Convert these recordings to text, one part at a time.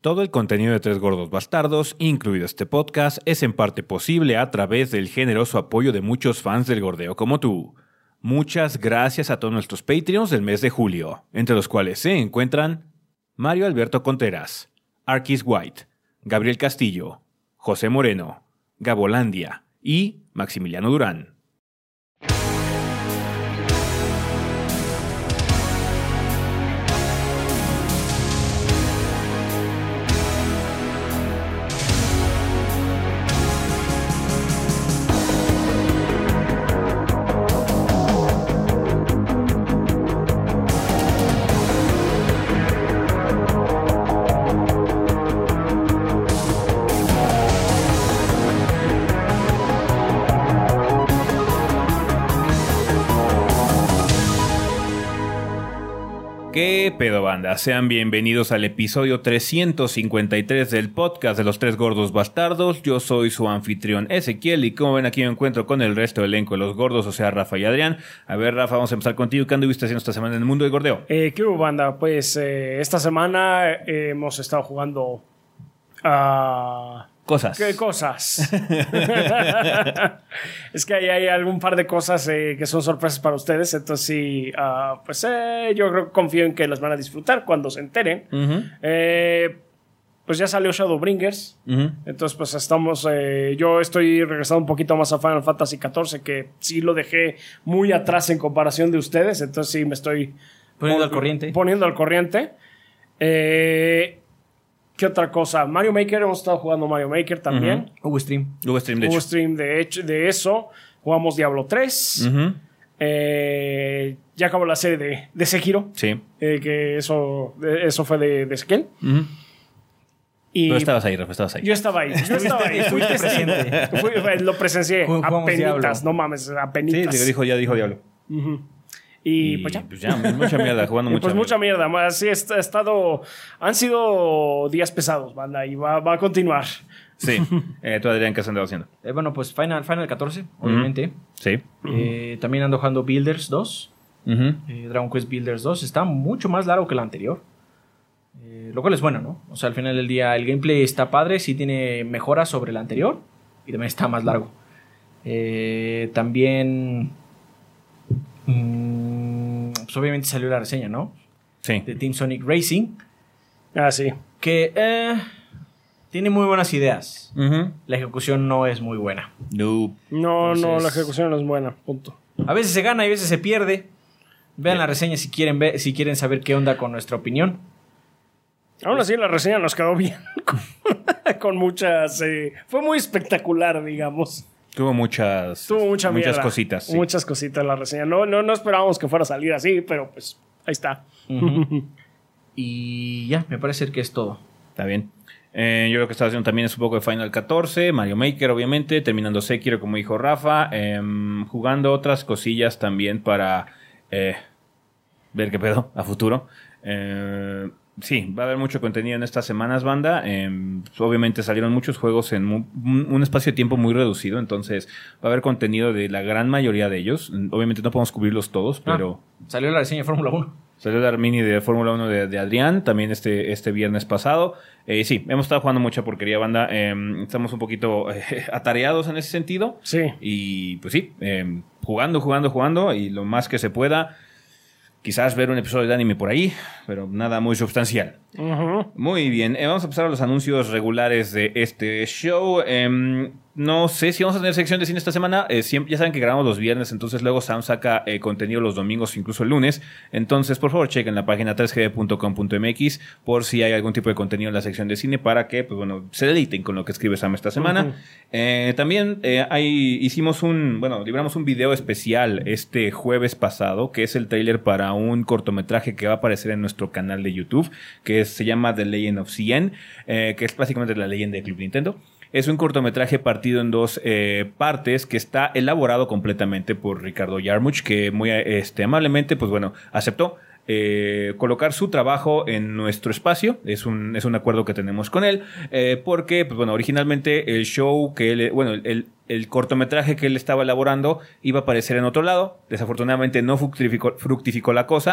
Todo el contenido de Tres Gordos Bastardos, incluido este podcast, es en parte posible a través del generoso apoyo de muchos fans del gordeo como tú. Muchas gracias a todos nuestros Patreons del mes de julio, entre los cuales se encuentran Mario Alberto Contreras, Arquis White, Gabriel Castillo, José Moreno, Gabolandia y Maximiliano Durán. ¿Qué pedo, banda? Sean bienvenidos al episodio 353 del podcast de los Tres Gordos Bastardos. Yo soy su anfitrión Ezequiel y como ven aquí me encuentro con el resto del elenco de los gordos, o sea, Rafa y Adrián. A ver, Rafa, vamos a empezar contigo. ¿Qué anduviste haciendo esta semana en el mundo del gordeo? ¿Qué hubo, banda? Pues esta semana hemos estado jugando Cosas. ¿Qué cosas? Es que ahí hay algún par de cosas que son sorpresas para ustedes. Entonces sí, yo creo que confío en que las van a disfrutar cuando se enteren. Pues ya salió Shadowbringers. Entonces pues estamos... yo estoy regresando un poquito más a Final Fantasy XIV, que sí lo dejé muy atrás en comparación de ustedes. Entonces sí me estoy... Poniendo al corriente. ¿Qué otra cosa? Mario Maker, hemos estado jugando Mario Maker también. Hubo stream. Hubo stream, de hecho, de eso. Jugamos Diablo 3. Ya acabó la serie de Sekiro. Sí. Que eso fue de Ezequiel. Pero estabas ahí, Rafa, estabas ahí. Yo estaba ahí. Estuviste presente. Lo presencié. Apenitas, no mames, apenitas. Sí, ya dijo Diablo. Y pues ya. Mucha mierda, jugando mucha pues mucha mierda. Así han sido días pesados, banda, y va a continuar. Sí. ¿Tú, Adrián, qué has andado haciendo? Bueno, pues Final 14, obviamente. Sí. También ando jugando Builders 2. Dragon Quest Builders 2. Está mucho más largo que el anterior. Lo cual es bueno, ¿no? O sea, al final del día el gameplay está padre, sí tiene mejoras sobre el anterior. Y también está más largo. También... pues obviamente salió la reseña, ¿no? Sí. De Team Sonic Racing. Sí. Que tiene muy buenas ideas. La ejecución no es muy buena. No, la ejecución no es buena. Punto. A veces se gana y a veces se pierde. Vean la reseña si quieren saber qué onda con nuestra opinión. Aún así la reseña nos quedó bien. Con muchas... fue muy espectacular, digamos. Tuvo muchas cositas. Sí. Muchas cositas la reseña. No esperábamos que fuera a salir así, pero pues ahí está. Y ya, me parece que es todo. Está bien. Yo lo que estaba haciendo también es un poco de Final 14, Mario Maker, obviamente, terminando Sekiro, como dijo Rafa, jugando otras cosillas también para ver qué pedo a futuro. Sí, va a haber mucho contenido en estas semanas, banda. Obviamente salieron muchos juegos en un espacio de tiempo muy reducido, entonces va a haber contenido de la gran mayoría de ellos. Obviamente no podemos cubrirlos todos, pero... Salió la reseña de Fórmula 1. Salió la mini de Fórmula 1 de Adrián, también este viernes pasado. Sí, hemos estado jugando mucha porquería, banda. Estamos un poquito atareados en ese sentido. Sí. Y pues sí, jugando y lo más que se pueda. Quizás ver un episodio de anime por ahí, pero nada muy sustancial. Muy bien, vamos a pasar a los anuncios regulares de este show. No sé si vamos a tener sección de cine esta semana. Ya saben que grabamos los viernes, entonces luego Sam saca contenido los domingos, incluso el lunes. Entonces, por favor, chequen la página 3gd.com.mx por si hay algún tipo de contenido en la sección de cine para que, pues bueno, se deleiten con lo que escribe Sam esta semana. También libramos un video especial este jueves pasado, que es el tráiler para un cortometraje que va a aparecer en nuestro canal de YouTube, que se llama The Legend of Cien, que es básicamente la leyenda de Club Nintendo. Es un cortometraje partido en dos partes que está elaborado completamente por Ricardo Yarmuch, que muy amablemente, pues bueno, aceptó colocar su trabajo en nuestro espacio. Es un acuerdo que tenemos con él, porque, pues bueno, originalmente el show que él, el cortometraje que él estaba elaborando iba a aparecer en otro lado. Desafortunadamente no fructificó la cosa,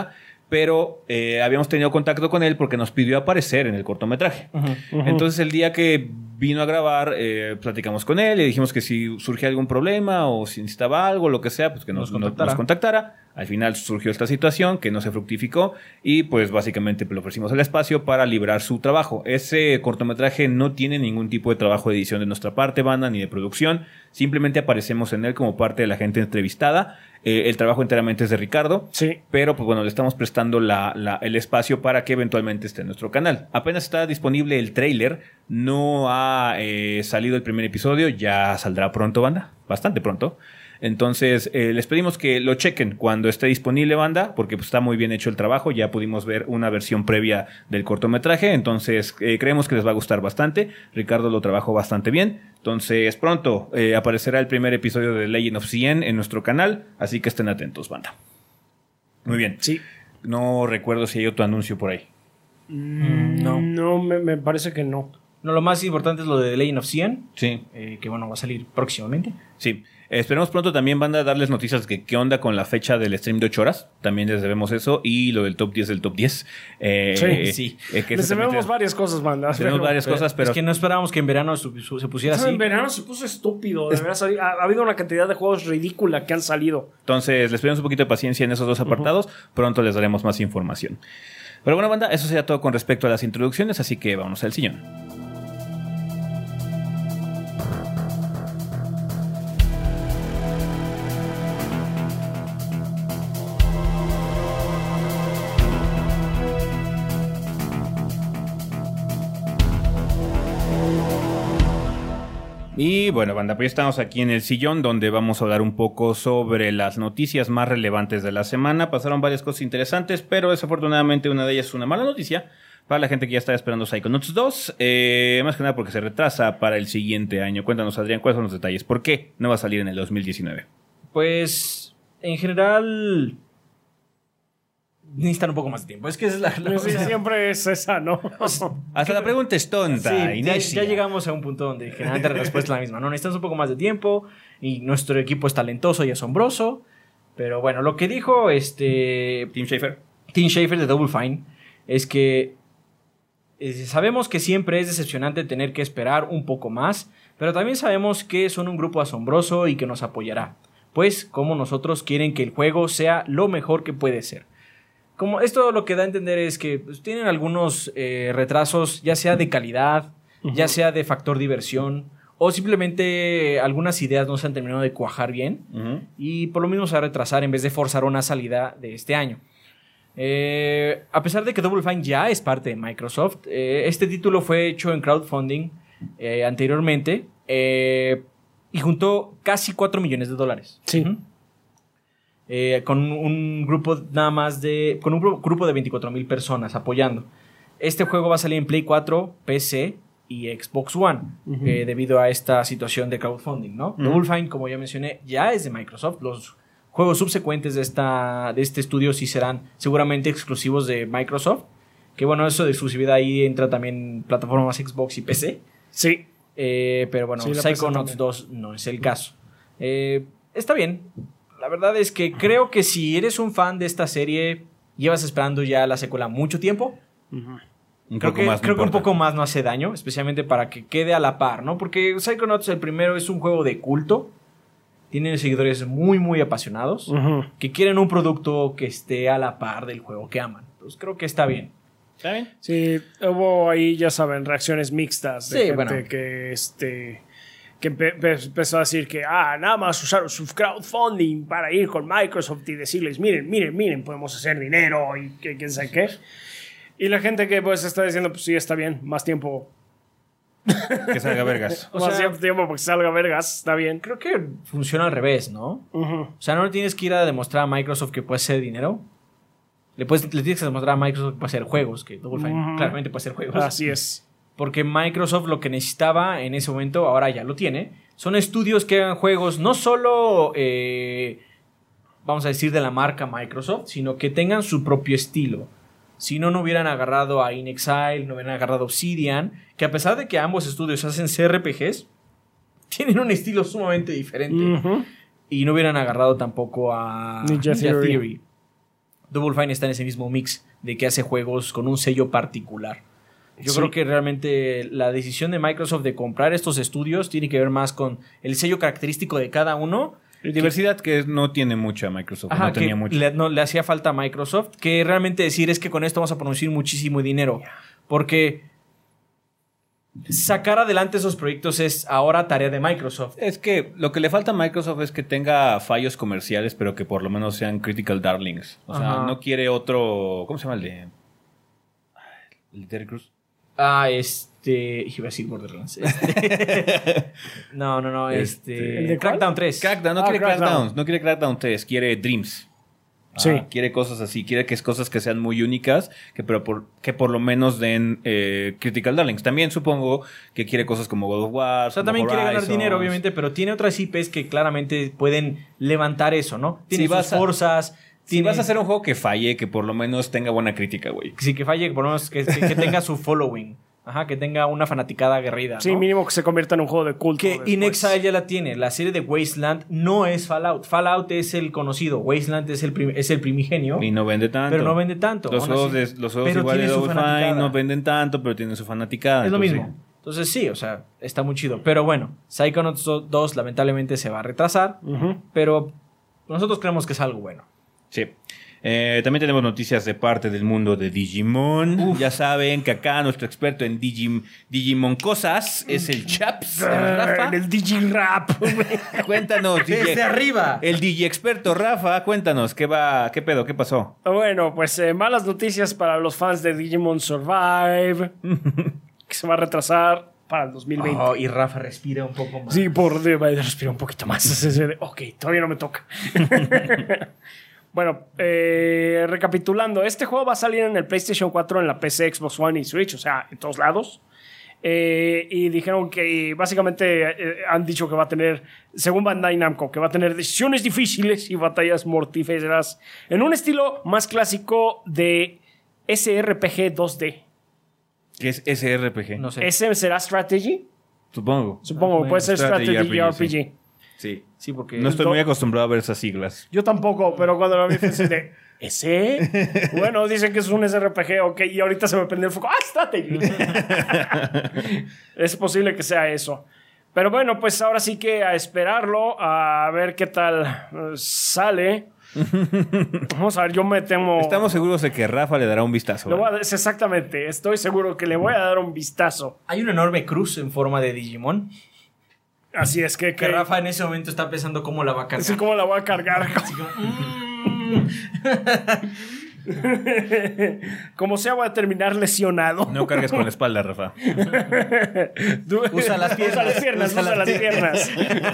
pero habíamos tenido contacto con él porque nos pidió aparecer en el cortometraje. Entonces el día que vino a grabar, platicamos con él, le dijimos que si surgía algún problema o si necesitaba algo, lo que sea, pues que nos contactara. Al final surgió esta situación que no se fructificó y pues básicamente le ofrecimos el espacio para librar su trabajo. Ese cortometraje no tiene ningún tipo de trabajo de edición de nuestra parte, banda, ni de producción. Simplemente aparecemos en él como parte de la gente entrevistada. El trabajo enteramente es de Ricardo. Sí. Pero pues bueno, le estamos prestando el espacio para que eventualmente esté en nuestro canal. Apenas está disponible el tráiler. No ha salido el primer episodio. Ya saldrá pronto, banda. Bastante pronto. Entonces, les pedimos que lo chequen cuando esté disponible, banda, porque pues, está muy bien hecho el trabajo. Ya pudimos ver una versión previa del cortometraje. Entonces, creemos que les va a gustar bastante. Ricardo lo trabajó bastante bien. Entonces, pronto aparecerá el primer episodio de Legend of Zien en nuestro canal. Así que estén atentos, banda. Muy bien. Sí. No recuerdo si hay otro anuncio por ahí. No. No, me parece que no. No, lo más importante es lo de The Legend of Zien. Sí. Que bueno, va a salir próximamente. Sí. Esperemos pronto también, banda, darles noticias de qué onda con la fecha del stream de 8 horas. También les debemos eso. Y lo del top 10 del top 10. Sí. Les debemos varias cosas, banda. Tenemos varias cosas, pero... Es que no esperábamos que en verano se pusiera así. En verano se puso estúpido. De verdad, ha habido una cantidad de juegos ridícula que han salido. Entonces, les pedimos un poquito de paciencia en esos dos apartados. Pronto les daremos más información. Pero bueno, banda, eso sería todo con respecto a las introducciones. Así que vámonos al sillón. Y bueno, banda, pues estamos aquí en el sillón donde vamos a hablar un poco sobre las noticias más relevantes de la semana. Pasaron varias cosas interesantes, pero desafortunadamente una de ellas es una mala noticia para la gente que ya está esperando Psychonauts 2. Más que nada porque se retrasa para el siguiente año. Cuéntanos, Adrián, ¿cuáles son los detalles? ¿Por qué no va a salir en el 2019? Pues, en general... necesitan un poco más de tiempo. Es que es la cosa. Siempre es esa, ¿no? Hasta la pregunta es tonta. Sí, ya llegamos a un punto donde generalmente la respuesta es la misma. No, necesitamos un poco más de tiempo y nuestro equipo es talentoso y asombroso. Pero bueno, lo que dijo Tim Schafer de Double Fine es que sabemos que siempre es decepcionante tener que esperar un poco más, pero también sabemos que son un grupo asombroso y que nos apoyará. Pues como nosotros quieren que el juego sea lo mejor que puede ser. Como esto lo que da a entender es que pues, tienen algunos retrasos, ya sea de calidad, ya sea de factor diversión, o simplemente algunas ideas no se han terminado de cuajar bien, y por lo mismo se va a retrasar en vez de forzar una salida de este año. A pesar de que Double Fine ya es parte de Microsoft, este título fue hecho en crowdfunding anteriormente, y juntó casi $4 millones. Sí. Con un grupo con un grupo de 24,000 personas apoyando. Este juego va a salir en Play 4, PC y Xbox One, debido a esta situación de crowdfunding, ¿no? Double Fine, como ya mencioné, ya es de Microsoft. Los juegos subsecuentes de este estudio sí serán seguramente exclusivos de Microsoft. Que bueno, eso de exclusividad ahí entra también plataformas Xbox y PC. Sí. Pero bueno, sí, Psychonauts 2 no es el caso. Está bien. La verdad es que creo que si eres un fan de esta serie, llevas esperando ya la secuela mucho tiempo. Creo que un poco más no hace daño, especialmente para que quede a la par, ¿no? Porque Psychonauts, el primero, es un juego de culto. Tiene seguidores muy, muy apasionados que quieren un producto que esté a la par del juego que aman. Entonces creo que está bien. ¿Está bien? Sí, hubo ahí, ya saben, reacciones mixtas de gente bueno, que empezó a decir que nada más usaron su crowdfunding para ir con Microsoft y decirles miren, podemos hacer dinero y que quién sabe qué. Y la gente que pues está diciendo, pues sí, está bien, más tiempo. Que salga vergas. Más tiempo porque salga vergas, está bien. Creo que funciona al revés, ¿no? O sea, no le tienes que ir a demostrar a Microsoft que puede hacer dinero. Le tienes que demostrar a Microsoft que puede hacer juegos, que Double Fine claramente puede hacer juegos. Así es. Porque Microsoft lo que necesitaba en ese momento, ahora ya lo tiene, son estudios que hagan juegos no solo, vamos a decir, de la marca Microsoft, sino que tengan su propio estilo. Si no hubieran agarrado a InXile, no hubieran agarrado a Obsidian, que a pesar de que ambos estudios hacen CRPGs, tienen un estilo sumamente diferente. Y no hubieran agarrado tampoco a Ninja Theory. Double Fine está en ese mismo mix de que hace juegos con un sello particular. Yo creo que realmente la decisión de Microsoft de comprar estos estudios tiene que ver más con el sello característico de cada uno. Diversidad que no tiene mucha Microsoft. Ajá, no tenía mucho. Le hacía falta a Microsoft. Que realmente decir es que con esto vamos a producir muchísimo dinero. Porque sacar adelante esos proyectos es ahora tarea de Microsoft. Es que lo que le falta a Microsoft es que tenga fallos comerciales, pero que por lo menos sean critical darlings. O sea, no quiere otro... ¿Cómo se llama el de...? ¿El de Terry Crews? Iba a decir Borderlands. No. ¿El de Crackdown 3. Crackdown, no quiere Crackdown 3, quiere Dreams. Sí. Quiere cosas así, quiere que es cosas que sean muy únicas, que por lo menos den critical darlings. También supongo que quiere cosas como God of War. O sea, también quiere ganar dinero, obviamente, pero tiene otras IPs que claramente pueden levantar eso, ¿no? Tiene sus Forzas. Si vas a hacer un juego que falle, que por lo menos tenga buena crítica, güey. Sí, que falle, que por lo menos que tenga su following. Ajá, que tenga una fanaticada aguerrrida, ¿no? Sí, mínimo que se convierta en un juego de culto. Que In Exile ya la tiene. La serie de Wasteland no es Fallout. Fallout es el conocido. Wasteland es el primigenio. Y no vende tanto. Pero no vende tanto. Los juegos igual de Double Fine no venden tanto, pero tienen su fanaticada. Es lo mismo. Entonces sí, o sea, está muy chido. Pero bueno, Psychonauts 2 lamentablemente se va a retrasar. Pero nosotros creemos que es algo bueno. Sí. También tenemos noticias de parte del mundo de Digimon. Ya saben que acá nuestro experto en Digimon cosas es el Chaps, Rafa. El Digirap. Cuéntanos, desde arriba. El Digi experto Rafa, cuéntanos, ¿qué pedo? ¿Qué pasó? Bueno, pues malas noticias para los fans de Digimon Survive. Que se va a retrasar para el 2020. Y Rafa respira un poco más. Sí, respira un poquito más. Ok, todavía no me toca. Bueno, recapitulando, este juego va a salir en el PlayStation 4, en la PC, Xbox One y Switch, o sea, en todos lados. Y dijeron que básicamente han dicho que va a tener, según Bandai Namco, que va a tener decisiones difíciles y batallas mortíferas en un estilo más clásico de SRPG 2D. ¿Qué es SRPG? No sé. ¿Ese será Strategy? Supongo. Puede ser Strategy RPG. Sí, porque no estoy muy acostumbrado a ver esas siglas. Yo tampoco, pero cuando lo vi pensé de ¿ese? Bueno, dicen que es un SRPG, ok, y ahorita se me prende el foco. ¡Ah, Strategy! Es posible que sea eso. Pero bueno, pues ahora sí que a esperarlo, a ver qué tal sale. Vamos a ver, yo me temo... Estamos seguros de que Rafa le dará un vistazo. Exactamente, estoy seguro que le voy a dar un vistazo. Hay una enorme cruz en forma de Digimon. Así es que Rafa en ese momento está pensando cómo la va a cargar. Sí, cómo la voy a cargar. Como sea, voy a terminar lesionado. No cargues con la espalda, Rafa. Usa las piernas. Usa las piernas.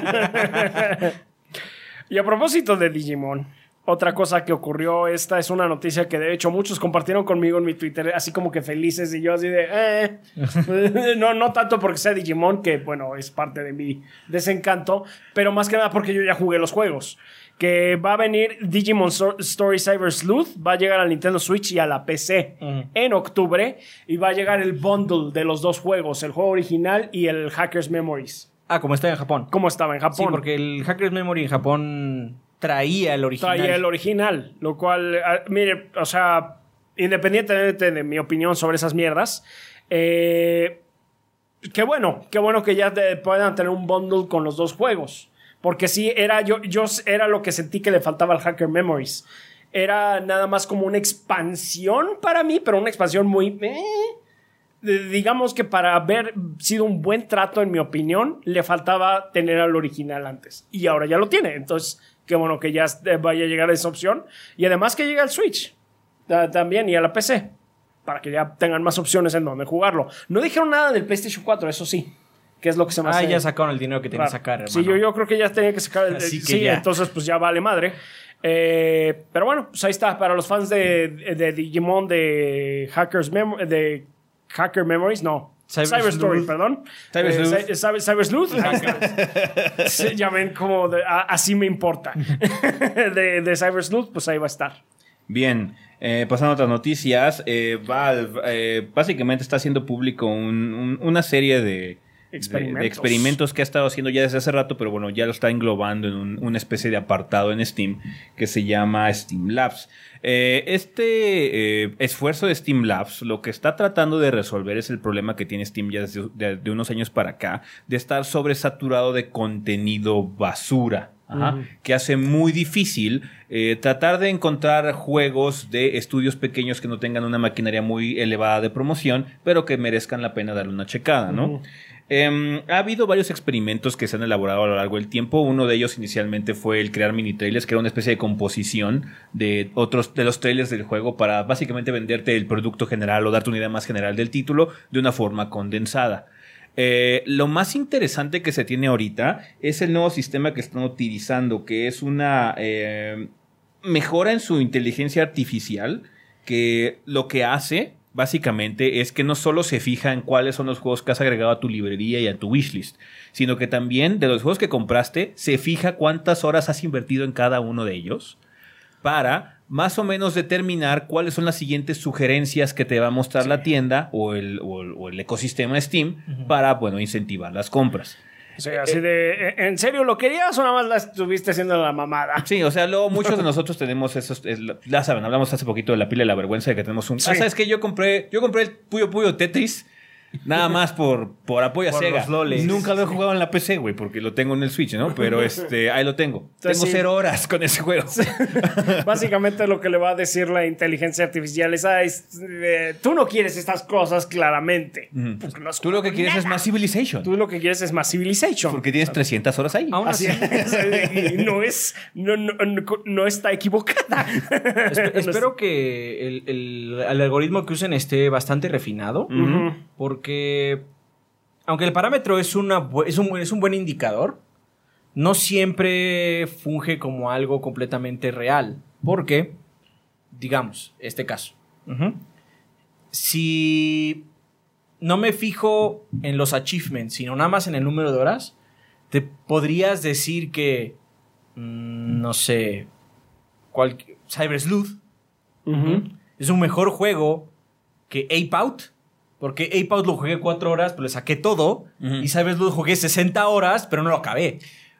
Y a propósito de Digimon, otra cosa que ocurrió, esta es una noticia que de hecho muchos compartieron conmigo en mi Twitter, así como que felices, y yo así de no tanto porque sea Digimon, que bueno, es parte de mi desencanto, pero más que nada porque yo ya jugué los juegos. Que va a venir Digimon Story Cyber Sleuth, va a llegar al Nintendo Switch y a la PC en octubre, y va a llegar el bundle de los dos juegos, el juego original y el Hacker's Memories. Como está en Japón. Como estaba en Japón. Sí, porque el Hacker's Memory en Japón traía el original. Lo cual, mire, o sea, independientemente de mi opinión sobre esas mierdas, qué bueno que ya puedan tener un bundle con los dos juegos. Porque sí, yo era lo que sentí que le faltaba al Hacker Memories. Era nada más como una expansión para mí, pero una expansión muy... digamos que para haber sido un buen trato, en mi opinión, le faltaba tener al original antes. Y ahora ya lo tiene. Entonces, qué bueno que ya vaya a llegar esa opción. Y además que llegue al Switch también y a la PC. Para que ya tengan más opciones en donde jugarlo. No dijeron nada del PlayStation 4, eso sí. Que es lo que se me hace... ya sacaron el dinero que tenía que sacar, hermano. Sí, yo creo que ya tenía que sacar... Entonces pues ya vale madre. Pero bueno, pues ahí está. Para los fans de Digimon, de Hacker Memories, no. Cyber Story, perdón. Cyber Sleuth. Sí, ya ven como así me importa. de Cyber Sleuth, pues ahí va a estar. Bien, pasando a otras noticias, Valve básicamente está haciendo público una serie de experimentos que ha estado haciendo ya desde hace rato, pero bueno, ya lo está englobando en una especie de apartado en Steam que se llama Steam Labs. Esfuerzo de Steam Labs lo que está tratando de resolver es el problema que tiene Steam ya desde de unos años para acá, de estar sobresaturado de contenido basura. Que hace muy difícil tratar de encontrar juegos de estudios pequeños que no tengan una maquinaria muy elevada de promoción, pero que merezcan la pena darle una checada, ¿no? Ha habido varios experimentos que se han elaborado a lo largo del tiempo. Uno de ellos inicialmente fue el crear mini trailers, que era una especie de composición de otros de los trailers del juego para básicamente venderte el producto general o darte una idea más general del título de una forma condensada. Lo más interesante que se tiene ahorita es el nuevo sistema que están utilizando, que es una mejora en su inteligencia artificial, que lo que hace básicamente es que no solo se fija en cuáles son los juegos que has agregado a tu librería y a tu wishlist, sino que también de los juegos que compraste se fija cuántas horas has invertido en cada uno de ellos para más o menos determinar cuáles son las siguientes sugerencias que te va a mostrar la tienda o el ecosistema Steam para, bueno, incentivar las compras. O sea, así ¿en serio lo querías o nada más la estuviste haciendo la mamada? Sí, o sea, luego muchos de nosotros tenemos esos, ya saben, hablamos hace poquito de la pila de la vergüenza de que tenemos un... ¿sabes qué? Yo compré el Puyo Puyo Tetris nada más por apoyo a Sega. Nunca lo he jugado en la PC, güey, porque lo tengo en el Switch, ¿no? Pero ahí lo tengo. Entonces, tengo 0 horas con ese juego. Básicamente lo que le va a decir la inteligencia artificial es, tú no quieres estas cosas claramente. Tú lo que quieres es más Civilization. Tú lo que quieres es más Civilization. Porque tienes 300 horas ahí. Aún así. No está equivocada. Espero que el algoritmo que usen esté bastante refinado. Porque aunque el parámetro es un buen indicador, no siempre funge como algo completamente real. Porque, digamos, este caso. Si no me fijo en los achievements, sino nada más en el número de horas, te podrías decir que, no sé, Cyber Sleuth es un mejor juego que Ape Out. Porque Ape Out lo jugué 4 horas, pero le saqué todo. Y Cyber Sleuth jugué 60 horas, pero no lo acabé.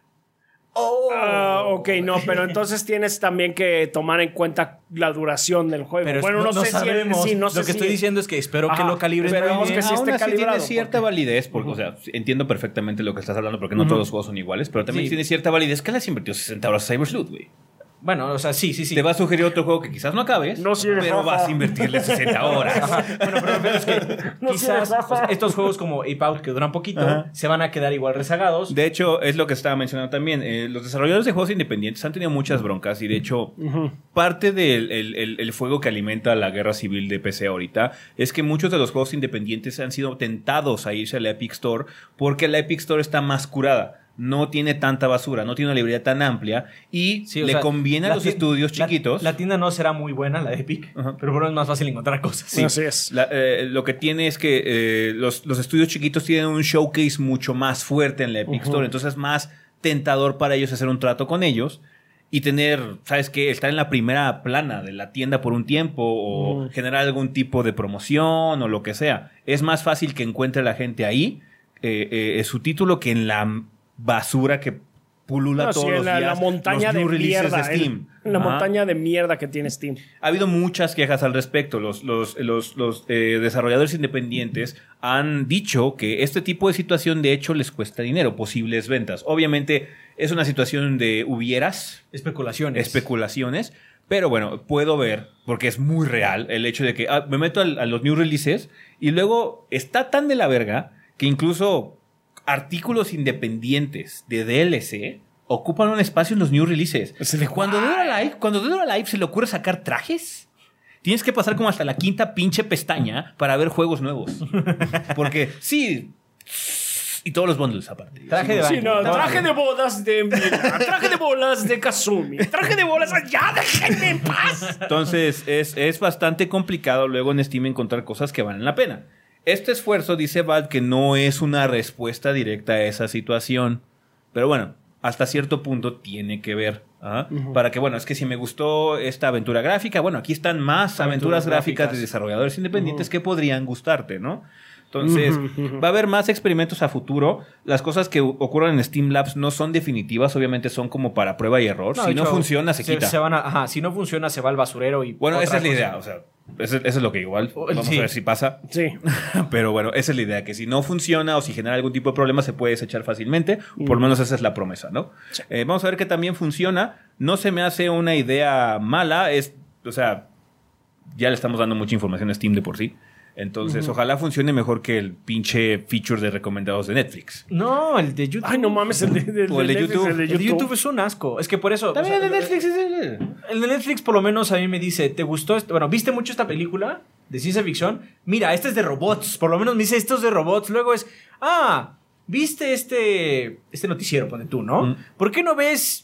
Ok, no, pero entonces tienes también que tomar en cuenta la duración del juego. Pero bueno, no sé sabemos. Si no sé lo que estoy diciendo es que espero que lo calibres. Esperemos que sí esté calibrado. Tiene cierta validez, porque, o sea, entiendo perfectamente lo que estás hablando, porque no todos los juegos son iguales, pero también tiene cierta validez que le has invertido 60 horas a Cyber Sleuth, güey. Bueno, o sea, sí. Te va a sugerir otro juego que quizás no acabes, pero vas a invertirle 60 horas. Bueno, pero es que quizás estos juegos como Ape Out, que duran poquito, se van a quedar igual rezagados. De hecho, es lo que estaba mencionando también. Los desarrolladores de juegos independientes han tenido muchas broncas y, de hecho, parte del fuego que alimenta la guerra civil de PC ahorita es que muchos de los juegos independientes han sido tentados a irse a la Epic Store porque la Epic Store está más curada. No tiene tanta basura, no tiene una librería tan amplia y le conviene a los estudios chiquitos. La tienda no será muy buena, la Epic, pero bueno, es más fácil encontrar cosas. Sí, así es. Lo que tiene es que los estudios chiquitos tienen un showcase mucho más fuerte en la Epic Store, entonces es más tentador para ellos hacer un trato con ellos y tener, ¿sabes qué? Estar en la primera plana de la tienda por un tiempo o generar algún tipo de promoción o lo que sea. Es más fácil que encuentre la gente ahí su título que en la basura que pulula todos los días. La montaña de mierda. La montaña de mierda que tiene Steam. Ha habido muchas quejas al respecto. Los desarrolladores independientes han dicho que este tipo de situación de hecho les cuesta dinero, posibles ventas. Obviamente es una situación de hubieras. Especulaciones. Pero bueno, puedo ver, porque es muy real, el hecho de que me meto a los new releases y luego está tan de la verga que incluso artículos independientes de DLC ocupan un espacio en los new releases. Cuando Dead or Alive se le ocurre sacar trajes, tienes que pasar como hasta la 5ª pinche pestaña para ver juegos nuevos. Porque sí, y todos los bundles aparte. Traje de bodas de Mila, traje de bolas de Kazumi, traje de bolas, ya déjenme en paz. Entonces es bastante complicado luego en Steam encontrar cosas que valen la pena. Este esfuerzo, dice Valve, que no es una respuesta directa a esa situación. Pero bueno, hasta cierto punto tiene que ver. Para que, bueno, es que si me gustó esta aventura gráfica, bueno, aquí están más aventuras gráficas de desarrolladores independientes que podrían gustarte, ¿no? Entonces, va a haber más experimentos a futuro. Las cosas que ocurran en Steam Labs no son definitivas, obviamente son como para prueba y error. Si no funciona, se quita. Si no funciona, se va al basurero y... Bueno, esa es la idea, o sea, eso es lo que igual vamos a ver si pasa. Sí. Pero bueno, esa es la idea, que si no funciona o si genera algún tipo de problema se puede desechar fácilmente. Por lo menos esa es la promesa, ¿no? Sí. Vamos a ver que también funciona. No se me hace una idea mala. O sea, ya le estamos dando mucha información a Steam de por sí. Entonces, ojalá funcione mejor que el pinche feature de recomendados de Netflix. No, el de YouTube. Ay, no mames, el de YouTube. El de YouTube es un asco. Es que por eso... También el de Netflix es el de Netflix por lo menos a mí me dice, ¿te gustó esto? Bueno, ¿viste mucho esta película de ciencia ficción? Mira, este es de robots. Por lo menos me dice, esto es de robots. Luego es, ¿viste este noticiero? Pone tú, ¿no? ¿Por qué no ves...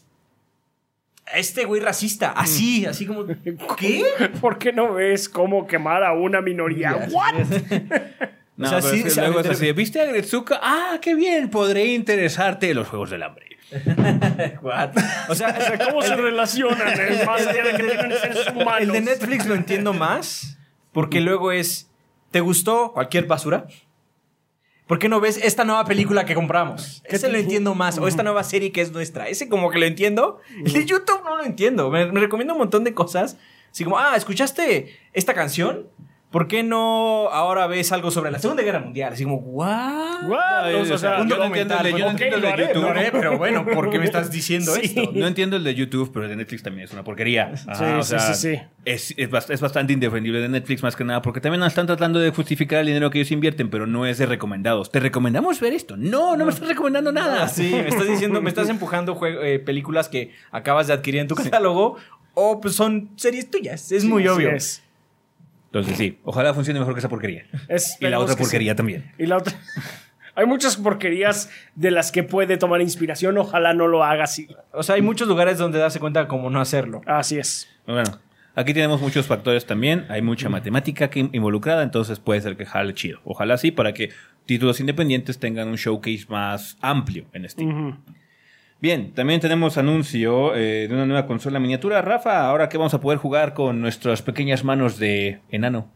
a este güey racista? Así como... ¿Qué? ¿Por qué no ves cómo quemar a una minoría? ¿What? No, o sea, sí, es luego es así. ¿Viste a Gretsuka? ¡Ah, qué bien! Podría interesarte en los Juegos del Hambre. What? O sea, ¿cómo se relacionan? Más allá de que tienen seres humanos. El de Netflix lo entiendo más, porque luego es... ¿Te gustó cualquier basura? ¿Por qué no ves esta nueva película que compramos? Ese lo entiendo más. O esta nueva serie que es nuestra. Ese como que lo entiendo. El de YouTube no lo entiendo. Me recomienda un montón de cosas. Así como, ¿escuchaste esta canción? ¿Por qué no ahora ves algo sobre la Segunda Guerra Mundial? Así como, ¿what? O sea, un documental. Yo no entiendo el de YouTube. Lo haré, pero bueno, ¿por qué me estás diciendo esto? No entiendo el de YouTube, pero el de Netflix también es una porquería. Sí. Es bastante indefendible de Netflix más que nada, porque también están tratando de justificar el dinero que ellos invierten, pero no es de recomendados. ¿Te recomendamos ver esto? No me estás recomendando nada. Sí, me estás diciendo, me estás empujando películas que acabas de adquirir en tu catálogo o pues son series tuyas. Es muy obvio. Es. Entonces sí, ojalá funcione mejor que esa porquería. Y la otra porquería también. Y la otra... Hay muchas porquerías de las que puede tomar inspiración. Ojalá no lo haga así. O sea, hay muchos lugares donde darse cuenta cómo no hacerlo. Así es. Bueno, aquí tenemos muchos factores también. Hay mucha matemática involucrada, entonces puede ser que jale chido. Ojalá sí, para que títulos independientes tengan un showcase más amplio en Steam. Bien, también tenemos anuncio de una nueva consola miniatura. Rafa, ahora que vamos a poder jugar con nuestras pequeñas manos de enano.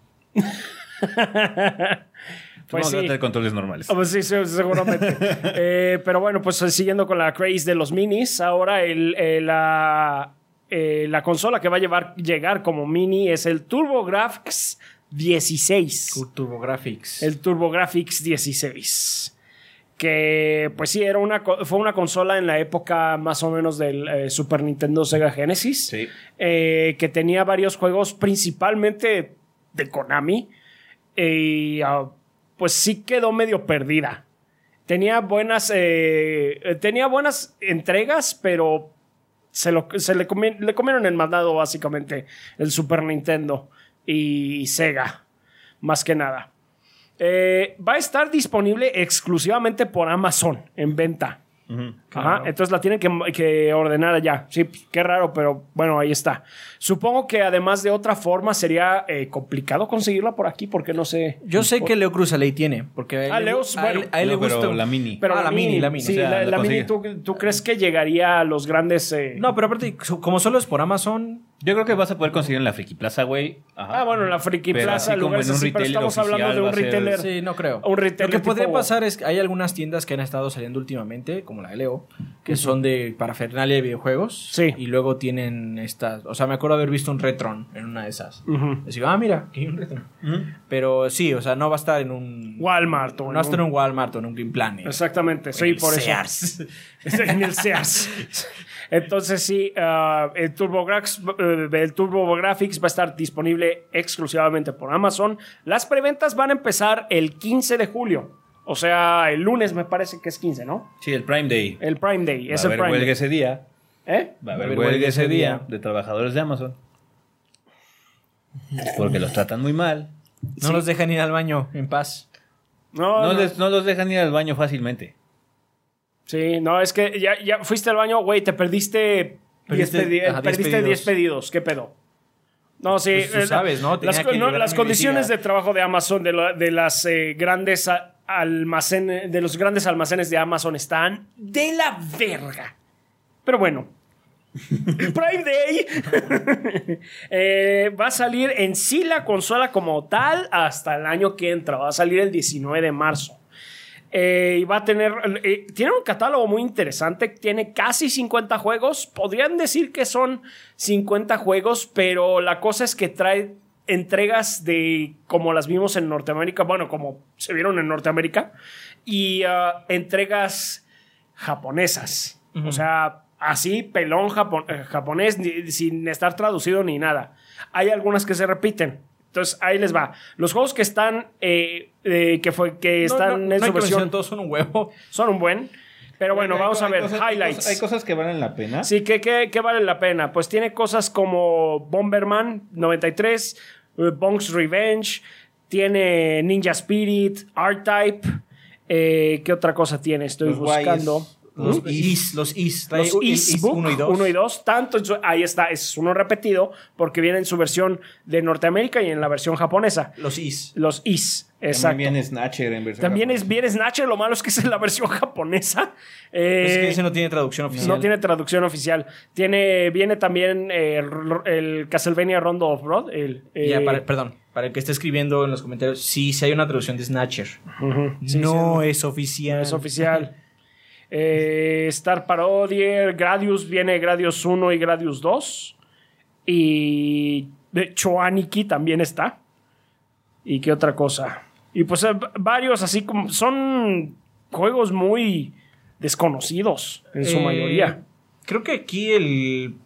Pues vamos a tener controles normales. Pues sí, seguramente. Pero bueno, pues siguiendo con la craze de los minis, ahora la consola que va a llegar como mini es el TurboGrafx 16. TurboGrafx. El TurboGrafx 16. Que pues sí, fue una consola en la época más o menos del Super Nintendo Sega Genesis. Sí. Que tenía varios juegos, principalmente de Konami. Y pues sí quedó medio perdida. Tenía buenas entregas, pero le comieron el mandado básicamente el Super Nintendo y Sega, más que nada. Va a estar disponible exclusivamente por Amazon en venta. Ajá, entonces la tienen que ordenar allá. Sí, qué raro, pero bueno, ahí está. Supongo que además de otra forma sería complicado conseguirla por aquí, porque no sé. Yo sé que Leo Cruzaley tiene, porque a él, a él le gusta. Pero la mini. Pero la mini. Sí, o sea, la mini, ¿tú crees que llegaría a los grandes? No, pero aparte, como solo es por Amazon. Yo creo que vas a poder conseguir en la Friki Plaza, güey. Bueno, la Friki Plaza, lugares así, pero estamos hablando de un retailer. Sí, no creo. Un retailer. Lo que podría pasar es que hay algunas tiendas que han estado saliendo últimamente, como la de Leo, que son de parafernalia de videojuegos. Sí. Y luego tienen estas. O sea, me acuerdo haber visto un Retron en una de esas. Así, mira, que hay un Retron. Pero sí, o sea, no va a estar en un Walmart. No va a estar en un Walmart o en un Green Planet. Exactamente, sí, por Sears. eso. En el Sears. Entonces sí, el TurboGrafx va a estar disponible exclusivamente por Amazon. Las preventas van a empezar el 15 de julio. O sea, el lunes me parece que es 15, ¿no? Sí, el Prime Day. El Prime Day. Va a haber huelga ese día. Va a haber huelga ese día de trabajadores de Amazon. Porque los tratan muy mal. No los dejan ir al baño en paz. No los dejan ir al baño fácilmente. Sí, no, es que ya fuiste al baño, güey, te perdiste 10 pedidos. ¿Qué pedo? No, sí. Pues tú sabes, ¿no? Las condiciones de trabajo de Amazon, de las grandes almacenes, de los grandes almacenes de Amazon están de la verga. Pero bueno, Prime Day. Va a salir en sí la consola como tal hasta el año que entra. Va a salir el 19 de marzo. Y va a tener... tiene un catálogo muy interesante. Tiene casi 50 juegos. Podrían decir que son 50 juegos, pero la cosa es que trae entregas de como las vimos en Norteamérica. Bueno, como se vieron en Norteamérica. Y entregas japonesas. O sea... Así, pelón japonés, sin estar traducido ni nada. Hay algunas que se repiten. Entonces, ahí les va. Los juegos que están en su versión... Todos son un huevo. Son un buen. Pero bueno, vamos a ver. Highlights. Hay cosas que valen la pena. Sí, ¿qué valen la pena? Pues tiene cosas como Bomberman 93, Bonk's Revenge, tiene Ninja Spirit, R-Type. ¿Qué otra cosa tiene? Estoy buscando... Los Is 1 y 2. Tanto, ahí está, es uno repetido porque viene en su versión de Norteamérica y en la versión japonesa. Los Is, exacto. También viene Snatcher en versión También japonesa. viene Snatcher, lo malo es que es en la versión japonesa. Es que ese no tiene traducción oficial. No tiene traducción oficial. Viene también el Castlevania Rondo of Blood. Para el que esté escribiendo en los comentarios, sí hay una traducción de Snatcher. Sí, es oficial. No es oficial. Star Parodier, Gradius, viene Gradius 1 y Gradius 2. Y Choaniki también está. ¿Y qué otra cosa? Y pues varios así como... Son juegos muy desconocidos en su mayoría. Creo que aquí el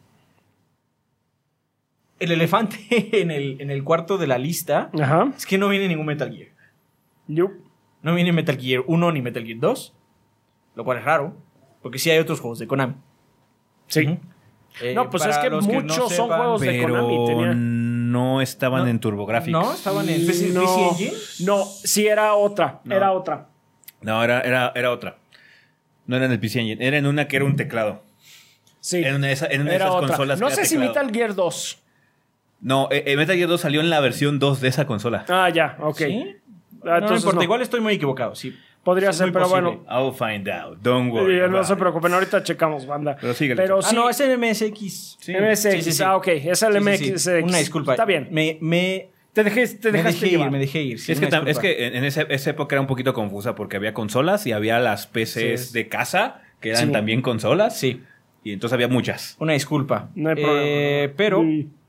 elefante en el cuarto de la lista es que no viene ningún Metal Gear. No viene Metal Gear 1 ni Metal Gear 2. Lo cual es raro, porque sí hay otros juegos de Konami. Sí. No, pues es que muchos son juegos de Konami. No estaban en TurboGrafx. No, estaban en PC Engine. No, sí era otra. No. Era otra. No, era otra. No era en el PC Engine. Era en una que era un teclado. Sí. En una de esas consolas. No sé si Metal Gear 2. No, Metal Gear 2 salió en la versión 2 de esa consola. Ah, ya, ok. ¿Sí? Entonces, no importa, igual estoy muy equivocado, sí. Podría ser, pero posible. bueno. I'll find out. Don't worry. No se preocupen, ahorita checamos, banda. Pero síguele. Pero sí. No, es el MSX. Sí. MSX, sí. Ok, es el MSX. Una disculpa. Está bien. Te dejé ir. Sí, es que en esa época era un poquito confusa porque había consolas y había las PCs de casa que eran también consolas. Sí. Y entonces había muchas. Una disculpa. No hay problema. Pero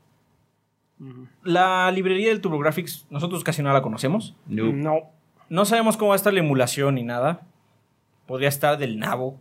la librería del TurboGrafx nosotros casi no la conocemos. No sabemos cómo va a estar la emulación ni nada. Podría estar del nabo.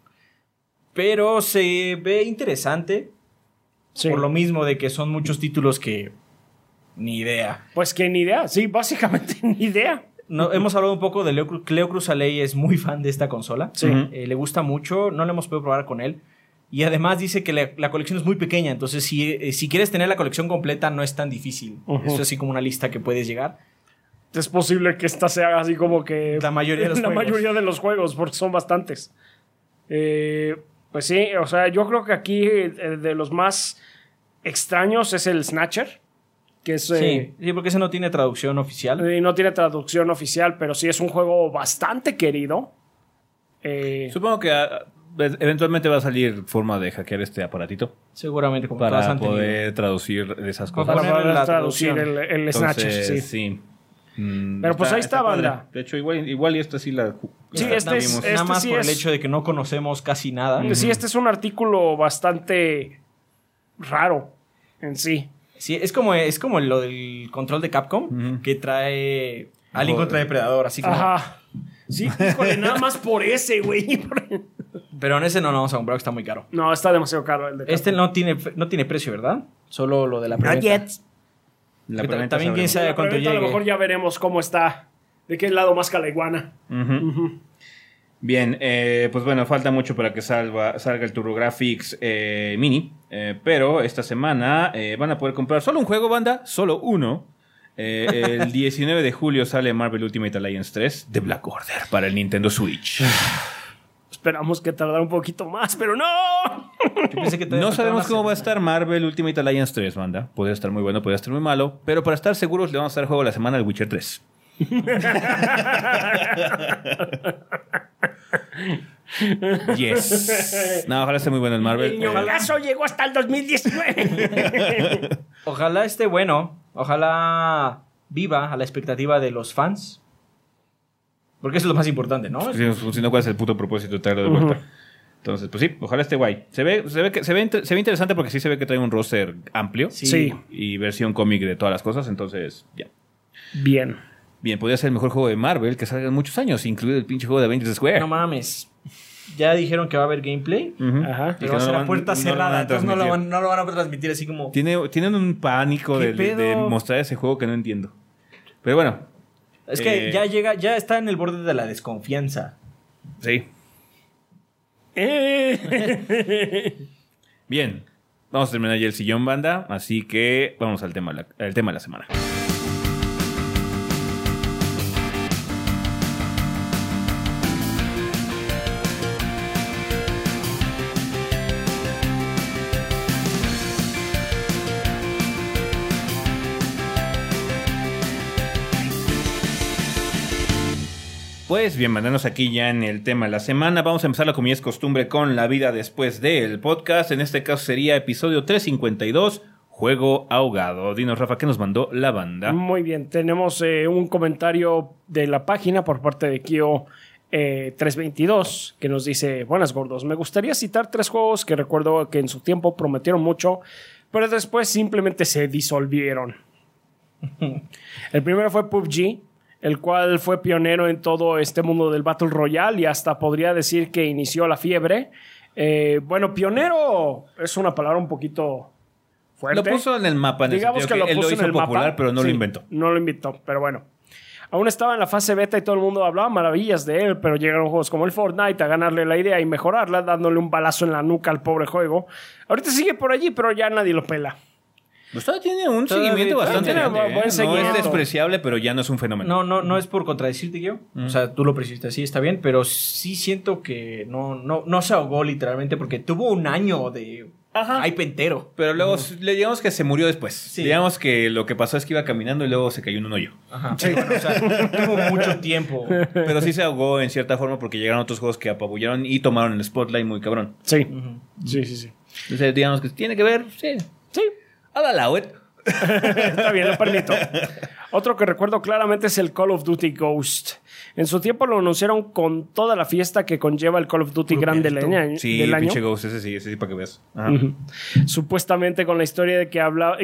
Pero se ve interesante. Sí. Por lo mismo de que son muchos títulos que... Ni idea. Pues que ni idea. Sí, básicamente ni idea. Hemos hablado un poco de Leo Cruzaley. Es muy fan de esta consola. Sí. Le gusta mucho. No lo hemos podido probar con él. Y además dice que la colección es muy pequeña. Entonces si quieres tener la colección completa no es tan difícil. Esto es así como una lista que puedes llegar. Es posible que esta sea así como que... La mayoría de los juegos, porque son bastantes. Pues sí, o sea, yo creo que aquí de los más extraños es el Snatcher. Que es, sí, porque ese no tiene traducción oficial. No tiene traducción oficial, pero sí es un juego bastante querido. Supongo que eventualmente va a salir forma de hackear este aparatito. Seguramente. Como para poder traducir esas cosas. Para poder traducir el Snatcher, sí. Pero pues ahí está, banda. De hecho, igual y esta sí la... Sí, nada más por el hecho de que no conocemos casi nada. Sí, este es un artículo bastante raro en sí. Sí, es como lo del control de Capcom, que trae Alien contra Depredador, así como... Ajá. Sí, híjole, nada más por ese, güey. Pero en ese no lo vamos a comprar, que está muy caro. No, está demasiado caro el de Capcom. Este no tiene precio, ¿verdad? Solo lo de la preventa. También quién sabe cuánto llegue. A lo mejor ya veremos cómo está. ¿De qué lado más la iguana? Bien, pues bueno, falta mucho para que salga el TurboGrafx Mini. Pero esta semana van a poder comprar solo un juego, banda. Solo uno. El 19 de julio sale Marvel Ultimate Alliance 3 The Black Order para el Nintendo Switch. Esperamos que tardara un poquito más, pero no. No sabemos cómo va a estar Marvel Ultimate Alliance 3, banda. Puede estar muy bueno, puede estar muy malo. Pero para estar seguros, le vamos a dar juego de la semana al Witcher 3. Yes. No, ojalá esté muy bueno el Marvel. El ñongazo llegó hasta el 2019. Ojalá esté bueno. Ojalá viva a la expectativa de los fans. Porque eso es lo más importante, ¿no? Si no, ¿cuál es el puto propósito de traerlo de vuelta? Entonces, pues sí, ojalá esté guay. Se ve interesante porque sí se ve que trae un roster amplio. Sí. Y versión cómic de todas las cosas, entonces, ya. Bien. Bien, podría ser el mejor juego de Marvel que salga en muchos años, incluido el pinche juego de Avengers Square. No mames. Ya dijeron que va a haber gameplay. Ajá. Pero va a ser a puerta cerrada. Entonces no lo van a transmitir así como... Tienen un pánico de mostrar ese juego que no entiendo. Pero bueno. Es que ya está en el borde de la desconfianza. Sí. Bien. Vamos a terminar ya el sillón, banda. Así que vamos al tema de la semana. Pues bienvenidos aquí ya en el tema de la semana. Vamos a empezar, como ya es costumbre, con la vida después del podcast. En este caso sería episodio 352, Juego Ahogado. Dinos, Rafa, ¿qué nos mandó la banda? Muy bien, tenemos un comentario de la página por parte de Kio 322 que nos dice: buenas gordos, me gustaría citar 3 juegos que recuerdo que en su tiempo prometieron mucho, pero después simplemente se disolvieron. El primero fue PUBG, el cual fue pionero en todo este mundo del Battle Royale y hasta podría decir que inició la fiebre. Bueno, pionero es una palabra un poquito fuerte. Lo puso en el mapa. Digamos que lo puso en el popular, mapa, pero no lo inventó. No lo inventó, pero bueno. Aún estaba en la fase beta y todo el mundo hablaba maravillas de él, pero llegaron juegos como el Fortnite a ganarle la idea y mejorarla, dándole un balazo en la nuca al pobre juego. Ahorita sigue por allí, pero ya nadie lo pela. Pues tiene un seguimiento bastante grande. Buen seguimiento. No es despreciable, pero ya no es un fenómeno. No es por contradecirte, yo. O sea, tú lo presiste así, está bien, pero sí siento que no se ahogó literalmente porque tuvo un año de hype entero. Pero luego le digamos que se murió después. Sí. Digamos que lo que pasó es que iba caminando y luego se cayó en un hoyo. Ajá. Sí, bueno, o sea, tuvo mucho tiempo. Pero sí se ahogó en cierta forma porque llegaron otros juegos que apabullaron y tomaron el spotlight muy cabrón. Sí. Sí. Entonces, digamos que tiene que ver. Sí. Allow it. Está bien, lo permito. Otro que recuerdo claramente es el Call of Duty Ghost. En su tiempo lo anunciaron con toda la fiesta que conlleva el Call of Duty grande del año. Sí, el pinche Ghost, ese sí, para que veas. Supuestamente con la historia de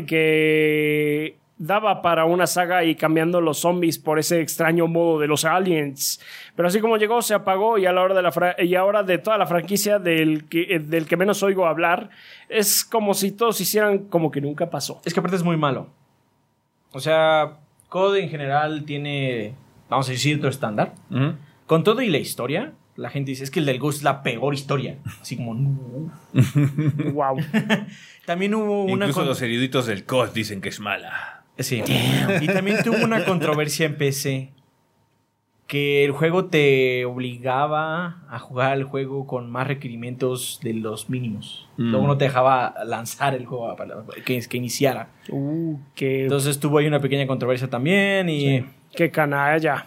que daba para una saga y cambiando los zombies por ese extraño modo de los aliens. Pero así como llegó, se apagó y ahora de toda la franquicia del que menos oigo hablar, es como si todos hicieran como que nunca pasó. Es que aparte es muy malo. O sea, COD en general tiene, vamos a decir, otro estándar. Con todo y la historia, la gente dice, es que el del Ghost es la peor historia. Así como, no. Wow. También hubo Incluso los eruditos del COD dicen que es mala. Sí. Y también tuvo una controversia en PC. Que el juego te obligaba a jugar el juego con más requerimientos de los mínimos. Luego no te dejaba lanzar el juego para que iniciara. Entonces tuvo ahí una pequeña controversia también. Y qué canalla.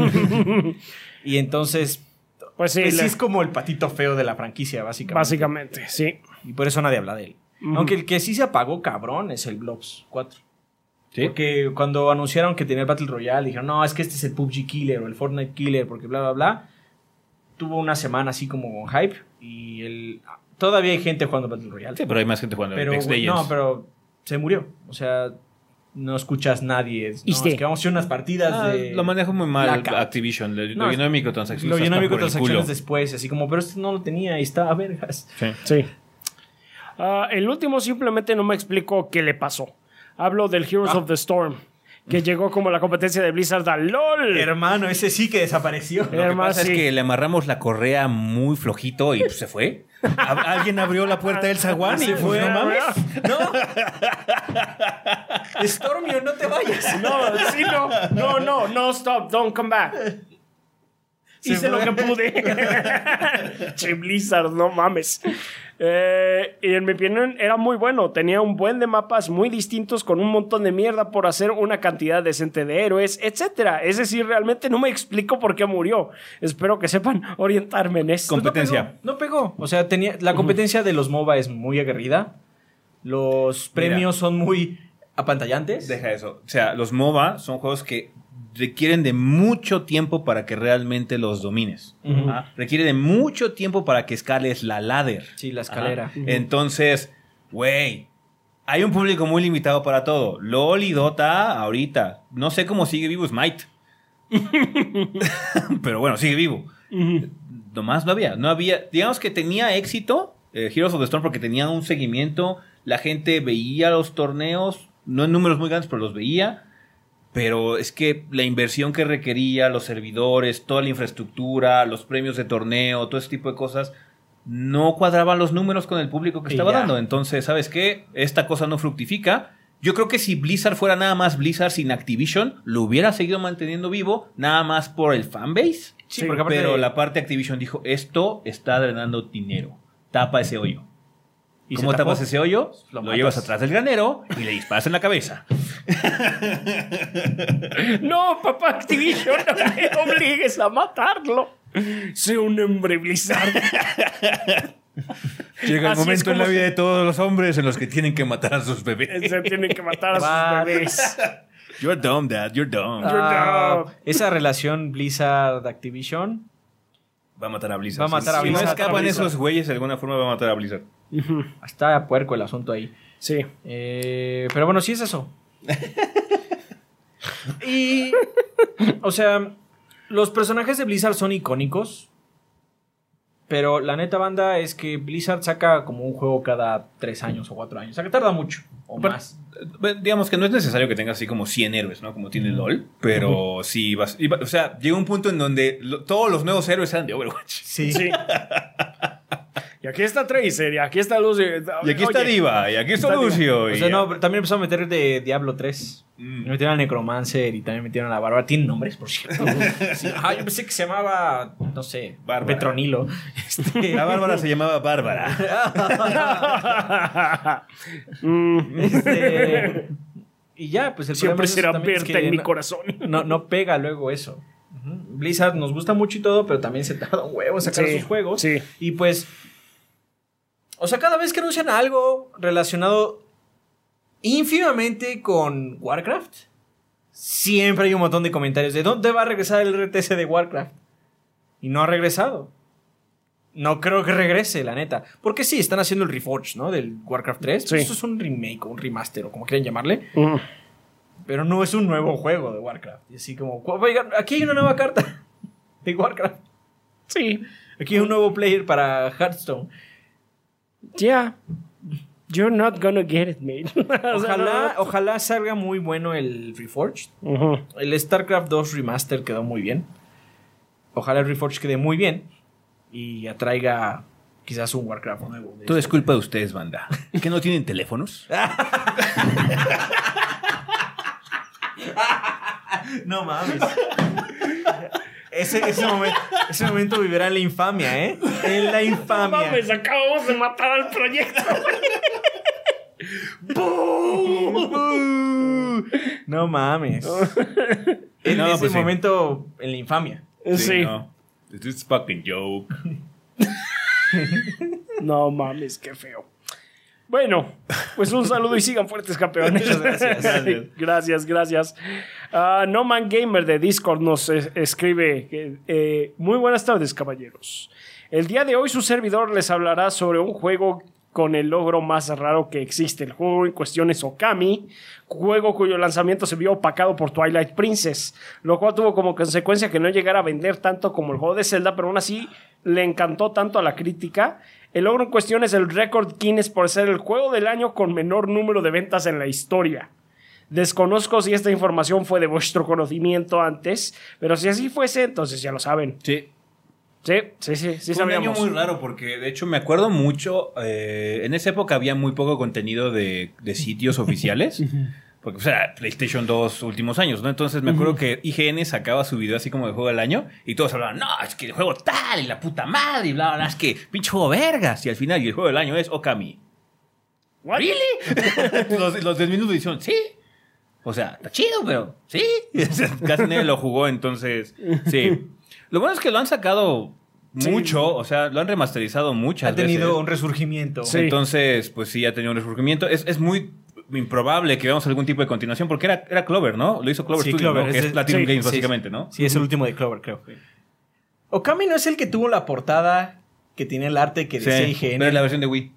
Y entonces, pues sí, es como el patito feo de la franquicia, básicamente. Básicamente, sí. Y por eso nadie habla de él. Aunque el que sí se apagó, cabrón, es el Globs 4. ¿Sí? Porque cuando anunciaron que tenía el Battle Royale, dijeron, no, es que este es el PUBG Killer o el Fortnite Killer, porque bla, bla, bla. Tuvo una semana así como con hype y todavía hay gente jugando Battle Royale. Sí, pero hay más gente jugando Apex Legends. No, pero se murió. O sea, no escuchas nadie. No, es que vamos a hacer unas partidas de... Lo manejo muy mal Activision. Lo llenó de microtransacciones. Lo llenó de microtransacciones después, así como, pero este no lo tenía y estaba vergas. Sí. El último simplemente no me explicó qué le pasó. Hablo del Heroes of the Storm, que llegó como la competencia de Blizzard a LOL. Hermano, ese sí que desapareció. Lo que pasa es que le amarramos la correa muy flojito y pues, se fue. Alguien abrió la puerta del zaguán y se fue. No mames. No. Stormio, no te vayas. No, stop, don't come back. Hice lo que pude. Che, Blizzard, no mames. Y en mi opinión era muy bueno. Tenía un buen de mapas muy distintos con un montón de mierda por hacer una cantidad decente de héroes, etcétera. Es decir, realmente no me explico por qué murió. Espero que sepan orientarme en esto. Competencia. No pegó. O sea, la competencia de los MOBA es muy aguerrida. Los premios son muy apantallantes. Deja eso. O sea, los MOBA son juegos que requieren de mucho tiempo para que realmente los domines. Requiere de mucho tiempo para que escales la ladder. Sí, la escalera. Entonces, güey, hay un público muy limitado para todo. LOL y Dota ahorita. No sé cómo sigue vivo Smite. Pero bueno, sigue vivo. Nomás no había. Digamos que tenía éxito Heroes of the Storm porque tenía un seguimiento. La gente veía los torneos. No en números muy grandes, pero los veía. Pero es que la inversión que requería, los servidores, toda la infraestructura, los premios de torneo, todo ese tipo de cosas, no cuadraban los números con el público que estaba dando. Entonces, ¿sabes qué? Esta cosa no fructifica. Yo creo que si Blizzard fuera nada más Blizzard sin Activision, lo hubiera seguido manteniendo vivo, nada más por el fanbase. Sí, porque aparte pero la parte de Activision dijo, esto está drenando dinero. Tapa ese hoyo. ¿Y cómo tapas ese hoyo? Lo llevas atrás del granero y le disparas en la cabeza. No, papá Activision, no me obligues a matarlo. Sé un hombre Blizzard. Llega el momento en la vida de todos los hombres en los que tienen que matar a sus bebés. Se tienen que matar a sus bebés. You're dumb, Dad. You're dumb. Esa relación Blizzard-Activision va a matar a Blizzard. Va a matar a Blizzard. Si no escapan esos güeyes, de alguna forma va a matar a Blizzard. Está puerco el asunto ahí. Sí. Pero bueno, sí es eso. Y, o sea, los personajes de Blizzard son icónicos. Pero la neta, banda, es que Blizzard saca como un juego cada 3 años o 4 años. O sea, que tarda mucho o más. Digamos que no es necesario que tengas así como 100 héroes, ¿no? Como tiene LOL. Pero sí vas... o sea, llega un punto en donde todos los nuevos héroes eran de Overwatch. Sí. Y aquí está Tracer, y aquí está Lucio. Y aquí está Diva, y aquí está Lucio. O sea, no, pero también empezó a meter de Diablo 3. Metieron a Necromancer y también metieron a la Bárbara. Tienen nombres, por cierto. Sí. Yo pensé que se llamaba, no sé, Bárbara. Petronilo. La Bárbara se llamaba Bárbara. Y ya, pues el siempre será Berta Berta en mi corazón. No pega luego eso. Blizzard nos gusta mucho y todo, pero también se tarda un huevo en sacar sus juegos. Sí. Y pues, o sea, cada vez que anuncian algo relacionado ínfimamente con Warcraft, siempre hay un montón de comentarios de ¿dónde va a regresar el RTS de Warcraft? Y no ha regresado. No creo que regrese, la neta. Porque sí, están haciendo el Reforged, ¿no? Del Warcraft 3. Sí. Eso es un remake o un remaster o como quieran llamarle. Pero no es un nuevo juego de Warcraft. Y así como, oigan, aquí hay una nueva carta de Warcraft. Sí. Aquí hay un nuevo player para Hearthstone. Yeah. You're not gonna get it, mate. Ojalá salga muy bueno el Reforged. El StarCraft 2 Remaster quedó muy bien. Ojalá el Reforged quede muy bien y atraiga quizás un Warcraft nuevo. Todo es culpa de ustedes, banda. ¿Que no tienen teléfonos? No mames. Ese momento vivirá en la infamia, ¿eh? En la infamia. No mames, acabamos de matar al proyecto. No mames. En ese pues momento, en la infamia. Sí. No. This is fucking joke. No mames, qué feo. Bueno, pues un saludo y sigan fuertes, campeones. Muchas gracias. Gracias. No Man Gamer de Discord nos escribe que, muy buenas tardes, caballeros. El día de hoy su servidor les hablará sobre un juego con el logro más raro que existe. El juego en cuestión es Okami, juego cuyo lanzamiento se vio opacado por Twilight Princess, lo cual tuvo como consecuencia que no llegara a vender tanto como el juego de Zelda, pero aún así le encantó tanto a la crítica. El logro en cuestión es el récord Guinness por ser el juego del año con menor número de ventas en la historia. Desconozco si esta información fue de vuestro conocimiento antes, pero si así fuese, entonces ya lo saben. Sí. Sí, Fue un año muy raro porque de hecho me acuerdo mucho, en esa época había muy poco contenido de sitios oficiales. Porque, o sea, PlayStation 2 últimos años, ¿no? Entonces me acuerdo que IGN sacaba su video así como de juego del año y todos hablaban, no, es que el juego tal y la puta madre y bla, bla, bla, es que pinche juego vergas. Y al final, y el juego del año es Okami. ¿What? ¿Really? los 10 minutos dicen, sí. O sea, está chido, pero sí. Casi nadie lo jugó, entonces, sí. Lo bueno es que lo han sacado mucho, o sea, lo han remasterizado muchas veces. Ha tenido un resurgimiento. Sí. Entonces, pues sí, ha tenido un resurgimiento. Es muy improbable que veamos algún tipo de continuación, porque era Clover, ¿no? Lo hizo Clover Sí, Studio, Clover, ¿no? Que es Platinum Games, básicamente, ¿no? Sí, es el último de Clover, creo. Okami no es el que tuvo la portada que tiene el arte que decía IGN. Pero es la versión de Wii.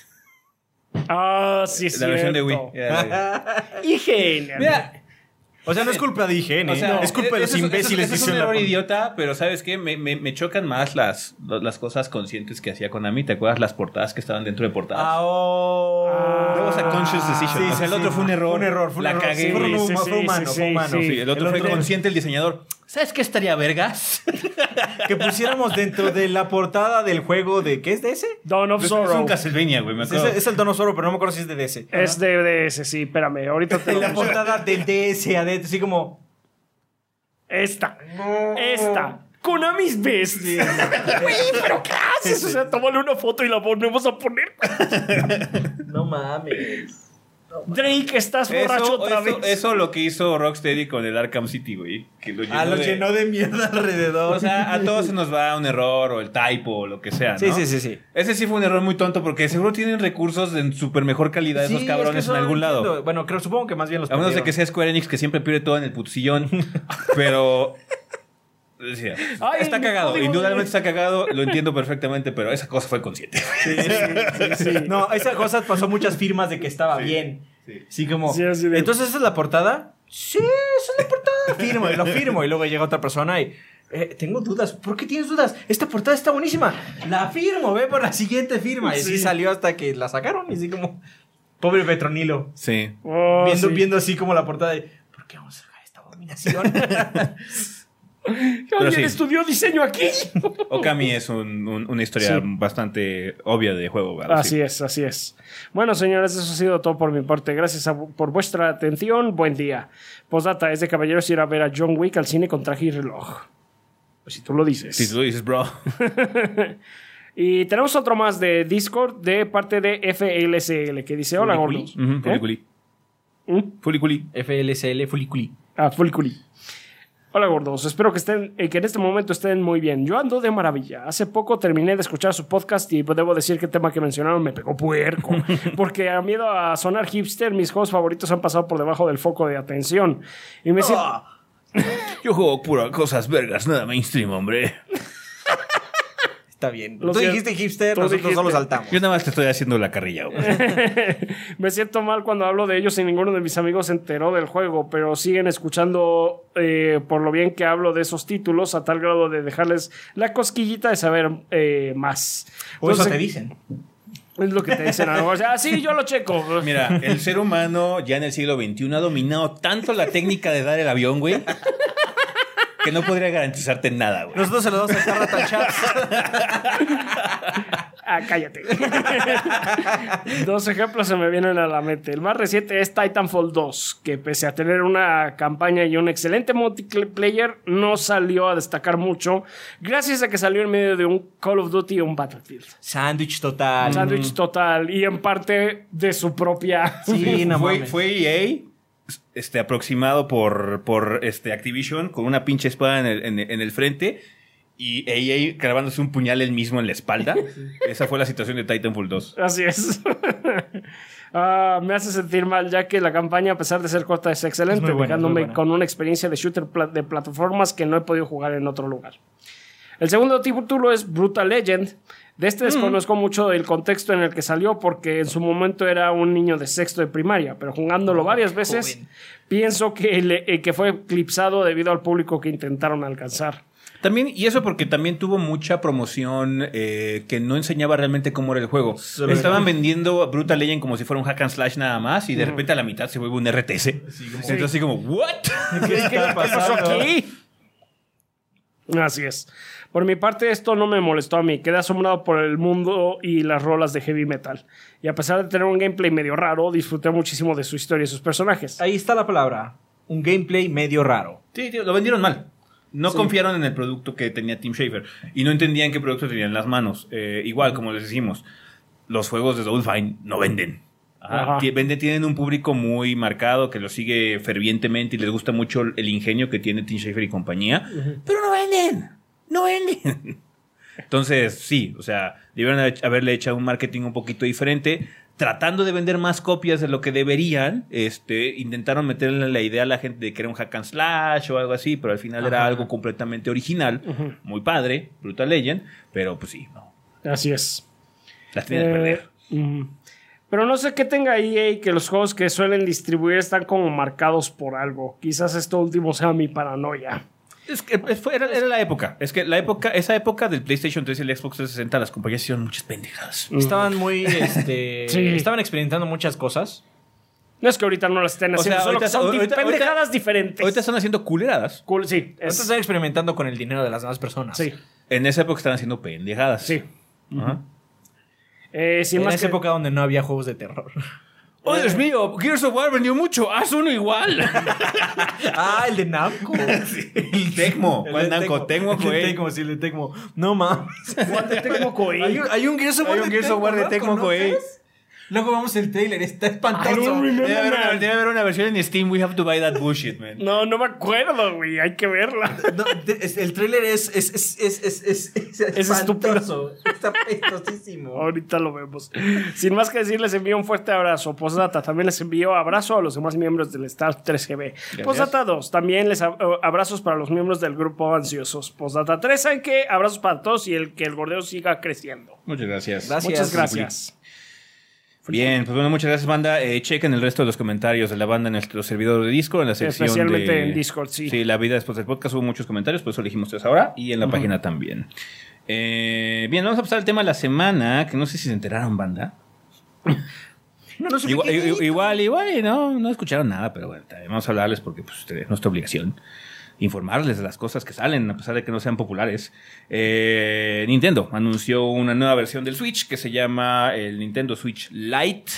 Ah, sí, sí. La versión de Wii. IGN. Mira, O sea, no es culpa de IGN, o sea, es culpa de los imbéciles que que es un hicieron error la idiota, pero ¿sabes qué? Me chocan más las cosas conscientes que hacía Konami. ¿Te acuerdas las portadas que estaban dentro de portadas? That was a conscious decision. Sí, o sea, el sí, otro sí. fue un error. Fue un error, fue un la error. cagué. Sí, fue Sí, humano, sí, fue humano. sí. Sí, el otro fue consciente el diseñador. ¿Sabes qué estaría vergas? Que pusiéramos dentro de la portada del juego de... ¿Qué es de ese? Dawn of Es un Sorrow. Castlevania, güey. Me Es, acuerdo. es el Dawn of Sorrow, pero no me acuerdo si es de DS. Es de ese, sí, espérame. Ahorita te En lo la busco. portada del DS adentro, así como... Esta. Konami's Best. Güey, pero ¿qué haces? O sea, tómale una foto y la volvemos a poner. No mames. Drake, estás borracho otra vez. Eso lo que hizo Rocksteady con el Arkham City, güey. Que lo llenó, Lo llenó de mierda alrededor. O sea, a todos se nos va un error o el typo o lo que sea, ¿no? Sí. Ese sí fue un error muy tonto porque seguro tienen recursos de súper mejor calidad esos cabrones en algún lado. Bueno, supongo que más bien los A menos de perdieron. que sea Square Enix que siempre pierde todo en el putsillón. Pero... Decía, Ay, está cagado, código indudablemente de- está cagado, lo entiendo perfectamente, pero esa cosa fue consciente. Sí. No, esa cosa pasó muchas firmas de que estaba bien. Sí, como... Sí, así de- Entonces, ¿esa es la portada? Sí, esa es la portada. Firmo y lo firmo. Y luego llega otra persona y... tengo dudas. ¿Por qué tienes dudas? Esta portada está buenísima. La firmo, ve por la siguiente firma. Y sí salió hasta que la sacaron. Y así como... Pobre Petronilo. Sí. Oh, sí. Viendo así como la portada de... ¿Por qué vamos a sacar esta abominación? ¿Alguien sí. estudió diseño aquí? Okami es una historia Sí. bastante obvia de juego, ¿verdad? Así es. Bueno, señores, eso ha sido todo por mi parte. Gracias por vuestra atención. Buen día. Postdata, es de caballeros ir a ver a John Wick al cine con traje y reloj. Pues si tú lo dices. Si tú lo dices, bro. Y tenemos otro más de Discord de parte de FLSL que dice: Hola, gordos. Fuliculi. Fuliculi. FLSL Fuliculi. Fuliculi. Hola, gordos. Espero que que en este momento estén muy bien. Yo ando de maravilla. Hace poco terminé de escuchar su podcast y debo decir que el tema que mencionaron me pegó puerco. Porque a miedo a sonar hipster, mis juegos favoritos han pasado por debajo del foco de atención. Y me siento... Yo juego pura cosas vergas, nada mainstream, hombre. Está bien. Lo Tú siento. dijiste hipster, Tú nosotros solo dijiste. saltamos. Yo nada más te estoy haciendo la carrilla, güey. Me siento mal cuando hablo de ellos y ninguno de mis amigos se enteró del juego, pero siguen escuchando por lo bien que hablo de esos títulos a tal grado de dejarles la cosquillita de saber más. O eso Entonces, te dicen. es lo que te dicen. O sea, sí, yo lo checo. Mira, el ser humano ya en el siglo XXI ha dominado tanto la técnica de dar el avión, güey, que no podría garantizarte nada, güey. Nosotros se lo damos a Carrata Chats. Cállate. Dos ejemplos se me vienen a la mente. El más reciente es Titanfall 2, que pese a tener una campaña y un excelente multiplayer, no salió a destacar mucho, gracias a que salió en medio de un Call of Duty y un Battlefield. Sándwich total. Sándwich total, y en parte de su propia... Sí, no mames. Fue EA aproximado por Activision con una pinche espada en el frente y EA clavándose un puñal él mismo en la espalda. Esa fue la situación de Titanfall 2. Así es. Me hace sentir mal ya que la campaña, a pesar de ser corta, es excelente, Es muy buena, dejándome muy buena. con una experiencia de shooter de plataformas que no he podido jugar en otro lugar. El segundo título es Brutal Legend. De este desconozco mucho el contexto en el que salió porque en su momento era un niño de sexto de primaria, pero jugándolo varias veces joven. pienso que fue eclipsado debido al público que intentaron alcanzar. También, y eso porque también tuvo mucha promoción que no enseñaba realmente cómo era el juego. Solo Estaban vendiendo Brutal Legend como si fuera un hack and slash nada más y de repente a la mitad se vuelve un RTS. Entonces así como, ¿what? ¿Qué está ¿Qué pasó pasando? aquí? Así es. Por mi parte, esto no me molestó a mí. Quedé asombrado por el mundo y las rolas de heavy metal. Y a pesar de tener un gameplay medio raro, disfruté muchísimo de su historia y sus personajes. Ahí está la palabra. Un gameplay medio raro. Sí, tío, lo vendieron mal. No confiaron en el producto que tenía Tim Schafer. Y no entendían qué producto tenían en las manos. Igual, como les decimos, los juegos de Double Fine no venden. Tienen un público muy marcado que lo sigue fervientemente y les gusta mucho el ingenio que tiene Tim Schafer y compañía. Pero no venden. No venden. Entonces, sí, o sea, debieron haberle hecho un marketing un poquito diferente. Tratando de vender más copias de lo que deberían, intentaron meterle la idea a la gente de que era un hack and slash o algo así, pero al final era algo completamente original, muy padre, Brutal Legend, pero pues sí, no. Así es. Las tienen que perder. Pero no sé qué tenga EA que los juegos que suelen distribuir están como marcados por algo. Quizás esto último sea mi paranoia. Es que era la época. Es que esa época del PlayStation 3 y el Xbox 360, las compañías hicieron muchas pendejadas. Estaban muy, Sí. estaban experimentando muchas cosas. No es que ahorita no las estén haciendo, solo que son pendejadas diferentes. Ahorita están haciendo culeradas. Sí. Ahorita están experimentando con el dinero de las demás personas. Sí. En esa época están haciendo pendejadas. Sí. Ajá. En esa época donde no había juegos de terror. ¡Oh, Dios mío! Gears of War vendió mucho. ¡Haz uno igual! El de Namco. Sí. El Tecmo. ¿Cuál Namco? Tecmo, Koei. Tecmo, sí, el de Tecmo. No mames. ¿Cuál de Tecmo Koei? Hay un Gears of War de Tecmo, Koei. Luego vamos el trailer, está espantoso. Debe haber una versión en Steam. We have to buy that bullshit, man. No me acuerdo, güey. Hay que verla. No, el trailer es estúpido. Está apestosísimo. Ahorita lo vemos. Sin más que decir, les envío un fuerte abrazo. Postdata, también les envío abrazo a los demás miembros del Staff 3GB. Postdata 2, también les abrazos para los miembros del grupo Ansiosos. Postdata 3, ¿saben qué? Abrazos para todos y que el gordeo siga creciendo. Muchas gracias. Muchas gracias. Bien, pues bueno, muchas gracias, banda. Chequen el resto de los comentarios de la banda en nuestro servidor de Discord, en la sección especialmente en Discord, sí. Sí, la vida después del podcast hubo muchos comentarios, por eso elegimos 3 ahora, y en la página también. Bien, vamos a pasar al tema de la semana, que no sé si se enteraron, banda. Igual, y no escucharon nada, pero bueno, vamos a hablarles porque pues, es nuestra obligación informarles de las cosas que salen, a pesar de que no sean populares. Nintendo anunció una nueva versión del Switch que se llama el Nintendo Switch Lite.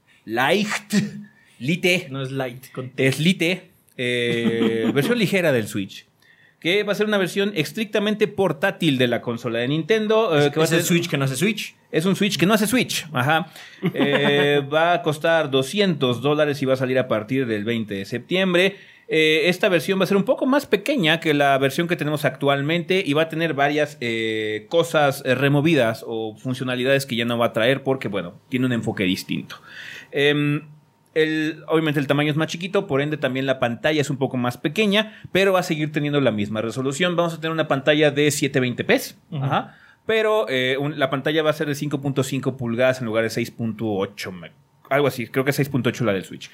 No es Lite. Es Lite. Versión ligera del Switch. Que va a ser una versión estrictamente portátil de la consola de Nintendo. Que va a ser Switch que no hace Switch. Es un Switch que no hace Switch. Ajá. Va a costar $200 y va a salir a partir del 20 de septiembre. Esta versión va a ser un poco más pequeña que la versión que tenemos actualmente y va a tener varias cosas removidas o funcionalidades que ya no va a traer porque, bueno, tiene un enfoque distinto. Obviamente el tamaño es más chiquito, por ende también la pantalla es un poco más pequeña, pero va a seguir teniendo la misma resolución. Vamos a tener una pantalla de 720p, ajá, pero la pantalla va a ser de 5.5 pulgadas en lugar de 6.8 algo así, creo que es 6.8 la del Switch.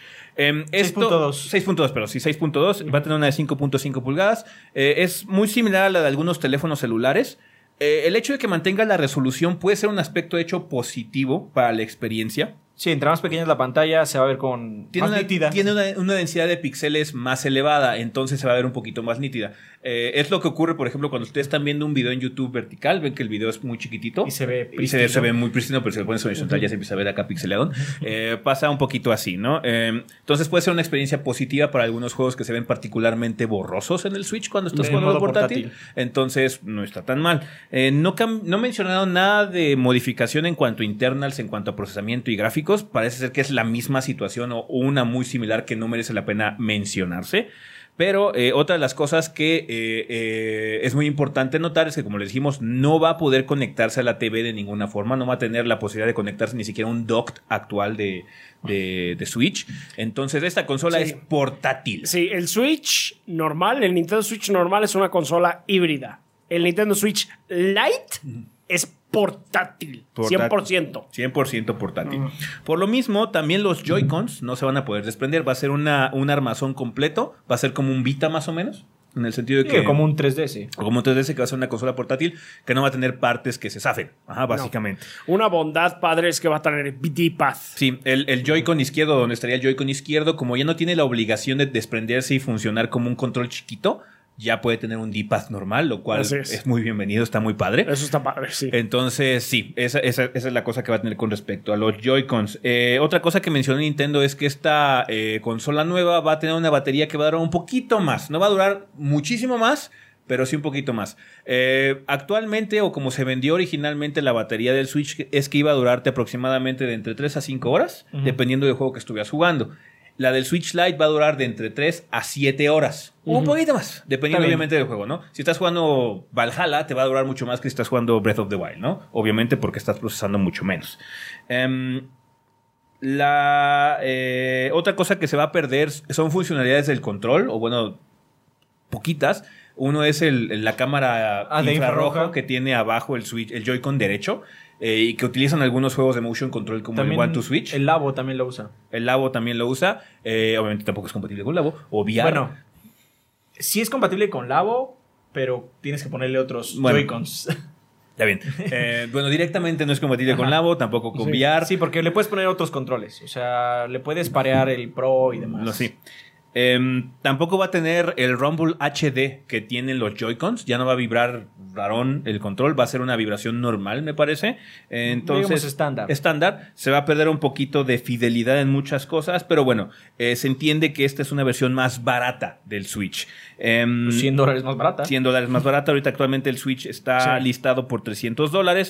6.2, pero sí, 6.2. Va a tener una de 5.5 pulgadas. Es muy similar a la de algunos teléfonos celulares. El hecho de que mantenga la resolución puede ser un aspecto hecho positivo para la experiencia. Sí, entre más pequeña es la pantalla, se va a ver más nítida. Tiene una densidad de píxeles más elevada, entonces se va a ver un poquito más nítida. Es lo que ocurre, por ejemplo, cuando ustedes están viendo un video en YouTube vertical, ven que el video es muy chiquitito. Y se ve prístino. Se ve muy prístino, pero si lo pones horizontal ya se empieza a ver acá pixeleado. Pasa un poquito así, ¿no? Entonces puede ser una experiencia positiva para algunos juegos que se ven particularmente borrosos en el Switch cuando estás jugando portátil. Entonces no está tan mal. No mencionaron nada de modificación en cuanto a internals, en cuanto a procesamiento y gráficos. Parece ser que es la misma situación o una muy similar que no merece la pena mencionarse. Pero otra de las cosas que es muy importante notar es que, como les dijimos, no va a poder conectarse a la TV de ninguna forma. No va a tener la posibilidad de conectarse ni siquiera a un dock actual de Switch. Entonces esta consola es portátil. Sí, el Switch normal, el Nintendo Switch normal es una consola híbrida. El Nintendo Switch Lite es portátil. 100%. 100% portátil. Por lo mismo, también los Joy-Cons no se van a poder desprender. Va a ser un armazón completo. Va a ser como un Vita más o menos. En el sentido de que... como un 3DS. O como un 3DS que va a ser una consola portátil que no va a tener partes que se zafen. Ajá, básicamente. No. Una bondad, padre, es que va a tener D-Pad. Sí, el Joy-Con izquierdo, donde estaría el Joy-Con izquierdo, como ya no tiene la obligación de desprenderse y funcionar como un control chiquito, ya puede tener un D-pad normal, lo cual es muy bienvenido, está muy padre. Eso está padre, sí. Entonces, sí, esa es la cosa que va a tener con respecto a los Joy-Cons. Otra cosa que mencionó Nintendo es que esta consola nueva va a tener una batería que va a durar un poquito más. No va a durar muchísimo más, pero sí un poquito más. Actualmente, o como se vendió originalmente la batería del Switch, es que iba a durarte aproximadamente de entre 3 a 5 horas, dependiendo del juego que estuvieras jugando. La del Switch Lite va a durar de entre 3 a 7 horas. Un poquito más, dependiendo obviamente del juego, ¿no? Si estás jugando Valhalla, te va a durar mucho más que si estás jugando Breath of the Wild, ¿no? Obviamente porque estás procesando mucho menos. Otra cosa que se va a perder son funcionalidades del control, o bueno, poquitas. Uno es la cámara de infrarrojo que tiene abajo el Switch, el Joy-Con derecho. Y que utilizan algunos juegos de motion control como también el One to Switch. El Labo también lo usa. El Labo también lo usa. Obviamente tampoco es compatible con Labo. O VR. Bueno, sí es compatible con Labo, pero tienes que ponerle otros Joy-Cons. Ya bien. Bueno, directamente no es compatible con Labo, tampoco con VR. Sí, porque le puedes poner otros controles. O sea, le puedes parear el Pro y demás. No, sí. Tampoco va a tener el Rumble HD que tienen los Joy-Cons. Ya no va a vibrar rarón el control. Va a ser una vibración normal, me parece. Entonces, estándar. Se va a perder un poquito de fidelidad en muchas cosas. Pero bueno, se entiende que esta es una versión más barata del Switch. $100 más barata. $100 más barata. Ahorita actualmente el Switch está listado por $300.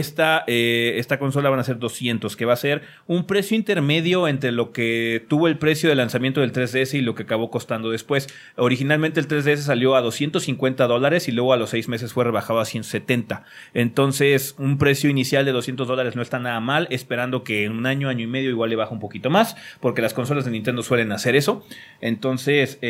Esta consola van a ser 200, que va a ser un precio intermedio entre lo que tuvo el precio de lanzamiento del 3DS y lo que acabó costando después. Originalmente el 3DS salió a $250 y luego a los 6 meses fue rebajado a $170. Entonces, un precio inicial de $200 no está nada mal, esperando que en un año y medio igual le baja un poquito más, porque las consolas de Nintendo suelen hacer eso. Entonces,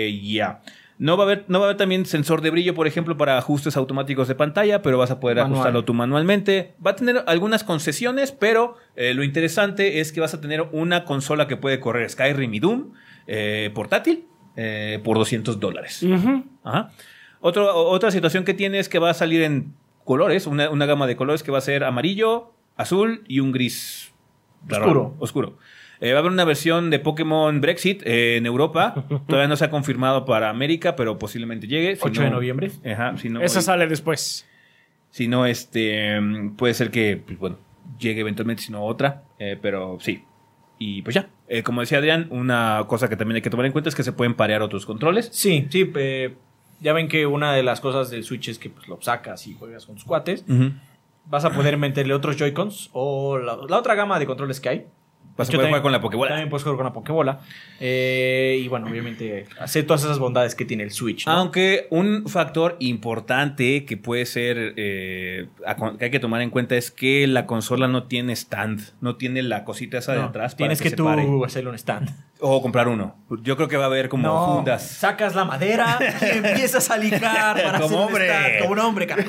No va a haber también sensor de brillo, por ejemplo, para ajustes automáticos de pantalla, pero vas a poder ajustarlo tú manualmente. Va a tener algunas concesiones, pero lo interesante es que vas a tener una consola que puede correr Skyrim y Doom portátil por $200. Ajá. Otra situación que tiene es que va a salir en colores, una gama de colores que va a ser amarillo, azul y un gris oscuro. Va a haber una versión de Pokémon Brexit en Europa. Todavía no se ha confirmado para América, pero posiblemente llegue. 8 de noviembre. Ajá, esa sale después. Si no, puede ser que llegue eventualmente, si no otra. Pero sí. Y pues ya. Como decía Adrián, una cosa que también hay que tomar en cuenta es que se pueden parear otros controles. Sí. Ya ven que una de las cosas del Switch es que pues, lo sacas y juegas con tus cuates. Vas a poder meterle otros Joy-Cons o la otra gama de controles que hay. Vas a poder jugar con la Pokébola. También puedes jugar con la Pokébola. Y bueno, obviamente, hacer todas esas bondades que tiene el Switch, ¿no? Aunque un factor importante que puede ser, que hay que tomar en cuenta es que la consola no tiene stand. No tiene la cosita esa de atrás. Tienes que tú hacerle un stand. O comprar uno. Yo creo que va a haber como fundas. Sacas la madera y empiezas a lijar para como hombre. Como un hombre, carajo.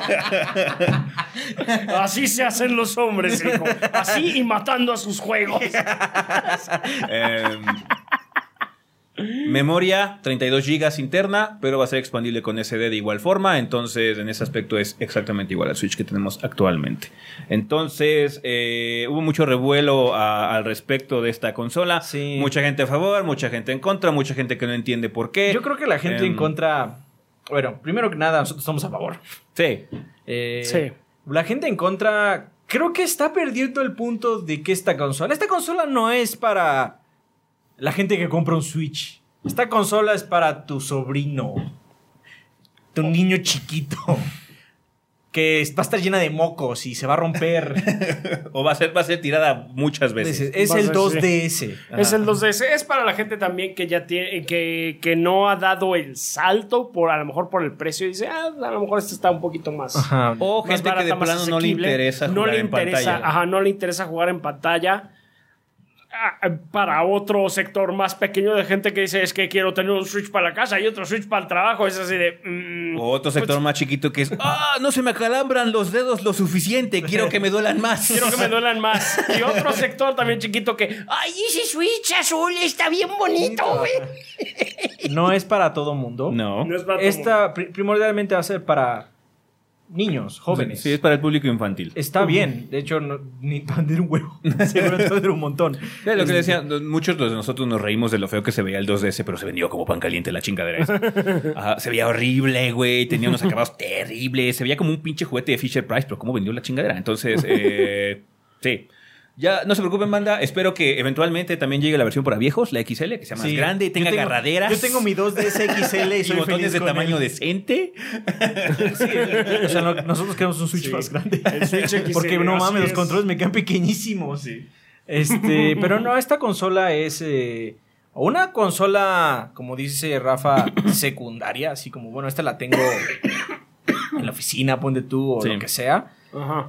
Así se hacen los hombres, hijo. Así y matando a sus juegos. Memoria 32 GB interna, pero va a ser expandible con SD de igual forma. Entonces, en ese aspecto es exactamente igual al Switch que tenemos actualmente. Entonces, hubo mucho revuelo al respecto de esta consola. Sí. Mucha gente a favor, mucha gente en contra, mucha gente que no entiende por qué. Yo creo que la gente en contra. Bueno, primero que nada, nosotros estamos a favor. Sí. Sí. La gente en contra creo que está perdiendo el punto de que esta consola no es para la gente que compra un Switch. Esta consola es para tu sobrino, tu niño chiquito, que va a estar llena de mocos y se va a romper. O va a ser tirada muchas veces. Es el 2DS. Es el 2DS. Es para la gente también que ya tiene que no ha dado el salto a lo mejor por el precio y dice, a lo mejor este está un poquito más. Ajá. O más gente barata, que de plano no le interesa jugar en pantalla. Ajá, no le interesa jugar en pantalla. Para otro sector más pequeño de gente que dice es que quiero tener un Switch para la casa y otro Switch para el trabajo, es así de o otro sector más chiquito que es no se me acalambran los dedos lo suficiente, quiero que me duelan más. Y otro sector también chiquito que ese Switch azul está bien bonito, güey. No es para todo mundo. No es para todo mundo. Esta primordialmente va a ser para niños, jóvenes. Sí, es para el público infantil. Está bien. De hecho, ni para vender un huevo. Seguramente va a vender un montón. Sí, lo que decía, muchos de nosotros nos reímos de lo feo que se veía el 2DS, pero se vendió como pan caliente la chingadera esa. Ajá, se veía horrible, güey. Tenía unos acabados terribles. Se veía como un pinche juguete de Fisher Price, pero cómo vendió la chingadera. Entonces, sí. Ya, no se preocupen, banda. Espero que eventualmente también llegue la versión para viejos, la XL, que sea más grande y tenga agarraderas. Yo tengo mi 2DS XL y soy botones feliz de con tamaño él. decente. Sí, o sea, nosotros queremos un Switch más grande. El Switch XL, Porque no así mames, los es. controles me quedan pequeñísimos. Pero no, esta consola es una consola, como dice Rafa, secundaria. Así como, bueno, esta la tengo en la oficina, ponte tú, o lo que sea. Ajá.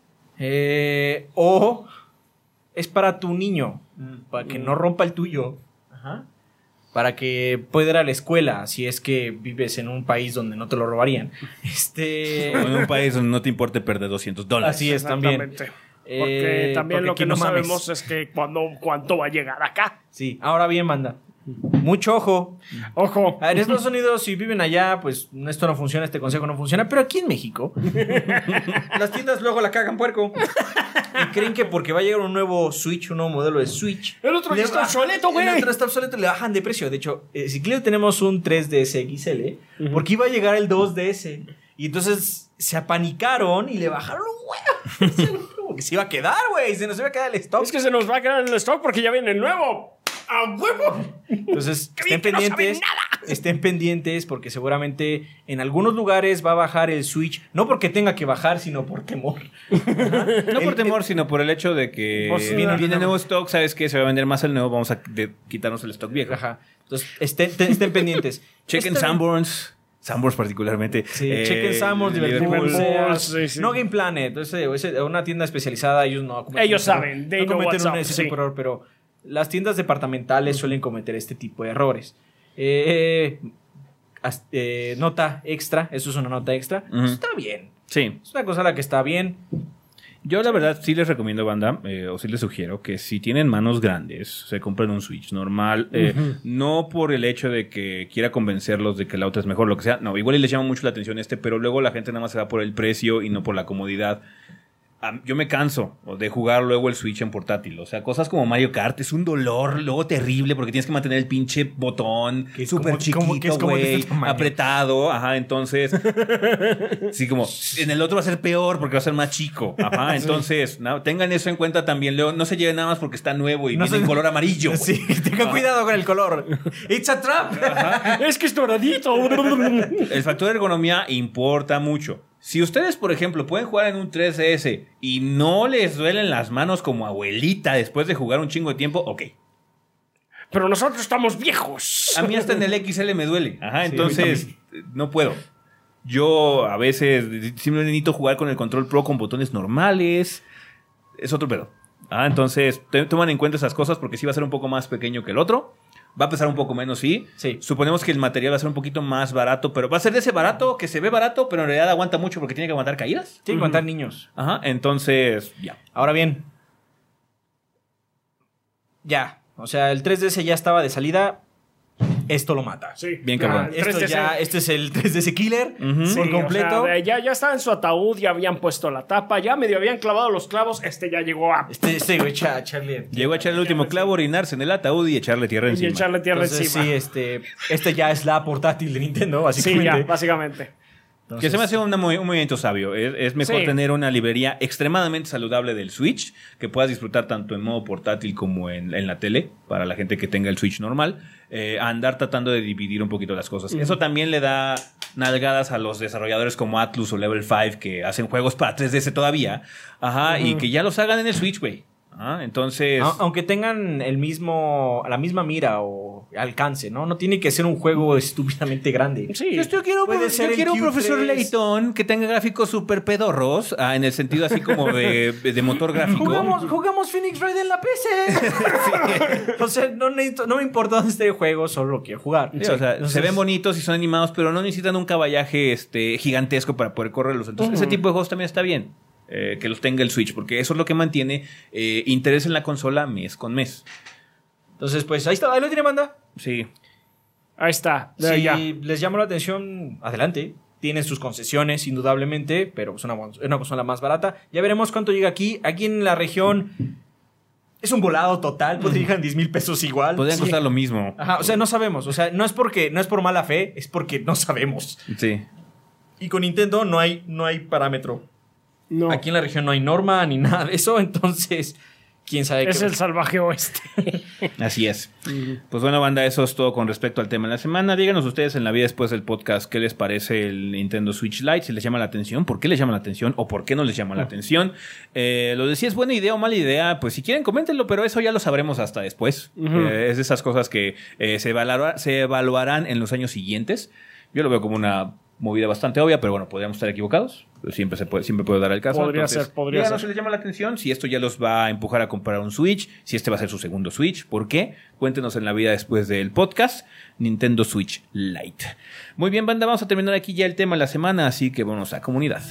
O es para tu niño, para que no rompa el tuyo. Ajá. Para que pueda ir a la escuela, si es que vives en un país donde no te lo robarían. O en un país donde no te importe perder $200. Así es, también. Exactamente. Porque también porque lo que aquí no no mames. sabemos es que cuánto va a llegar acá. Sí, ahora bien, manda. Mucho ojo. Ojo. En Estados Unidos, si viven allá, pues esto no funciona, este consejo no funciona. Pero aquí en México, las tiendas luego la cagan puerco. Y creen que porque va a llegar un nuevo Switch, un nuevo modelo de Switch. El otro ya está obsoleto, güey. El otro está obsoleto, le bajan de precio. De hecho, si Clio tenemos un 3DS XL, porque iba a llegar el 2DS. Y entonces se apanicaron y le bajaron un huevo. Como que se iba a quedar, güey. Se nos iba a quedar el stock. Es que se nos va a quedar en el stock porque ya viene el nuevo. ¡A huevo! Entonces, Creen que no saben nada. estén pendientes porque seguramente en algunos lugares va a bajar el Switch, no porque tenga que bajar, sino por temor. No por temor, sino por el hecho de que Pues, viene nuevo stock, ¿sabes qué? Se va a vender más el nuevo, vamos a quitarnos el stock viejo. Ajá. Entonces, estén pendientes. Chequen Está bien. Sanborns particularmente. Sí, chequen Sanborns, Liverpool, Liverpool, Sears, sí, sí. no Game Planet, entonces una tienda especializada, ellos no cometen Ellos ese error. saben, they no know cometen what's up, ese sí. tipo de error, pero las tiendas departamentales suelen cometer este tipo de errores. Nota extra, eso es una nota extra. Ujú. Está bien. Sí. Es una cosa la que está bien. Yo la verdad sí les recomiendo, banda, o sí les sugiero que si tienen manos grandes, se compren un Switch normal. No por el hecho de que quiera convencerlos de que la otra es mejor, lo que sea. No, igual y les llama mucho la atención pero luego la gente nada más se va por el precio y no por la comodidad. Yo me canso de jugar luego el Switch en portátil. O sea, cosas como Mario Kart es un dolor luego terrible porque tienes que mantener el pinche botón Que es súper como de chiquito, este güey, tamaño. apretado. Ajá, entonces... sí, como en el otro va a ser peor porque va a ser más chico. Ajá, entonces tengan eso en cuenta también. Luego, no se lleven nada más porque está nuevo y viene en color amarillo, güey. Sí, tengan cuidado con el color. It's a trap. Es que es doradito. El factor de ergonomía importa mucho. Si ustedes, por ejemplo, pueden jugar en un 3DS y no les duelen las manos como abuelita después de jugar un chingo de tiempo, ok. Pero nosotros estamos viejos. A mí hasta en el XL me duele. Ajá, Sí, entonces no puedo. Yo a veces simplemente necesito jugar con el Control Pro con botones normales. Es otro pedo. Entonces toman en cuenta esas cosas porque sí va a ser un poco más pequeño que el otro. Va a pesar un poco menos, sí. Suponemos que el material va a ser un poquito más barato, pero va a ser de ese barato que se ve barato, pero en realidad aguanta mucho porque tiene que aguantar caídas. Tienen que aguantar niños. Ajá, entonces, ya. Ahora bien. Ya. O sea, el 3DS ya estaba de salida. Esto lo mata. Sí. Bien cabrón. el 3DS. Este es el 3DS Killer. Sí, Por completo. o sea, ya estaba en su ataúd, ya habían puesto la tapa, ya medio habían clavado los clavos. Ya llegó a. Este güey, Charlie. Llegó a echarle el último clavo, orinarse en el ataúd y echarle tierra Y encima. echarle tierra Entonces, encima. sí, este ya es la portátil de Nintendo, Sí, básicamente. ya, básicamente. Que se me hace un movimiento sabio. Es mejor Sí. tener una librería extremadamente saludable del Switch que puedas disfrutar tanto en modo portátil como en la tele, para la gente que tenga el Switch normal, a andar tratando de dividir un poquito las cosas. Eso también le da nalgadas a los desarrolladores como Atlus o Level 5 que hacen juegos para 3DS todavía. Ajá, y que ya los hagan en el Switch, güey. Entonces... Aunque tengan la misma mira o alcance, ¿no? No tiene que ser un juego estúpidamente grande. Sí. Yo quiero un Q3. profesor Layton que tenga gráficos súper pedorros, en el sentido así como de motor gráfico. Jugamos Phoenix Wright en la PC. O sea, no me importa dónde esté el juego, solo lo quiero jugar. Sí, o sea, Entonces, se ven bonitos y son animados, pero no necesitan un caballaje gigantesco para poder correrlos. Entonces, ese tipo de juegos también está bien. Que los tenga el Switch, porque eso es lo que mantiene interés en la consola mes con mes. Entonces, pues ahí está, ahí lo tiene, banda. Sí. Ahí está. Si Ya. les llama la atención, adelante. Tiene sus concesiones, indudablemente, pero es una consola más barata. Ya veremos cuánto llega aquí. Aquí en la región es un volado total. Podría llegar a 10,000 pesos igual. Podrían costar lo mismo. Ajá, o sea, no sabemos. O sea, no es por mala fe, es porque no sabemos. Sí. Y con Nintendo no hay parámetro. No. Aquí en la región no hay norma ni nada de eso, entonces... ¿Quién sabe Es el salvaje oeste. Así es. Pues bueno, banda, eso es todo con respecto al tema de la semana. Díganos ustedes en la vida después del podcast qué les parece el Nintendo Switch Lite, si les llama la atención, por qué les llama la atención o por qué no les llama la atención. Lo de si es buena idea o mala idea, pues si quieren coméntenlo, pero eso ya lo sabremos hasta después. Es de esas cosas que se evaluarán en los años siguientes. Yo lo veo como una movida bastante obvia, pero bueno, podríamos estar equivocados. Siempre puede dar el caso. Podría ser. Díganos si les llama la atención, si esto ya los va a empujar a comprar un Switch, si este va a ser su segundo Switch, ¿por qué? Cuéntenos en la vida después del podcast Nintendo Switch Lite. Muy bien, banda, vamos a terminar aquí ya el tema de la semana, así que vamos a comunidad.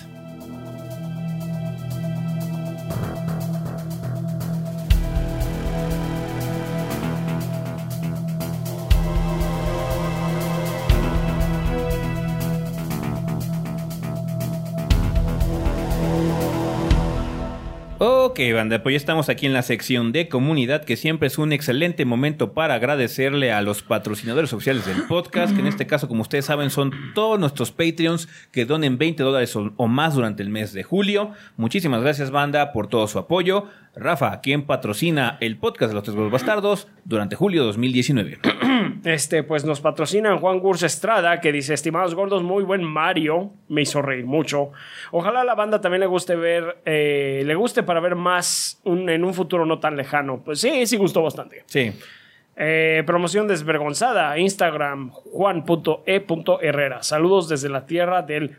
Ok, banda, pues ya estamos aquí en la sección de comunidad, que siempre es un excelente momento para agradecerle a los patrocinadores oficiales del podcast, que en este caso, como ustedes saben, son todos nuestros Patreons que donen $20 o más durante el mes de julio. Muchísimas gracias, banda, por todo su apoyo. Rafa, quien patrocina el podcast de los Tres Huevos Bastardos durante julio 2019. Pues nos patrocinan Juan Gurs Estrada, que dice: estimados gordos, muy buen Mario, me hizo reír mucho. Ojalá a la banda también le guste para ver más en un futuro no tan lejano. Pues sí gustó bastante. Sí. Promoción desvergonzada, Instagram, juan.e.herrera. Saludos desde la tierra del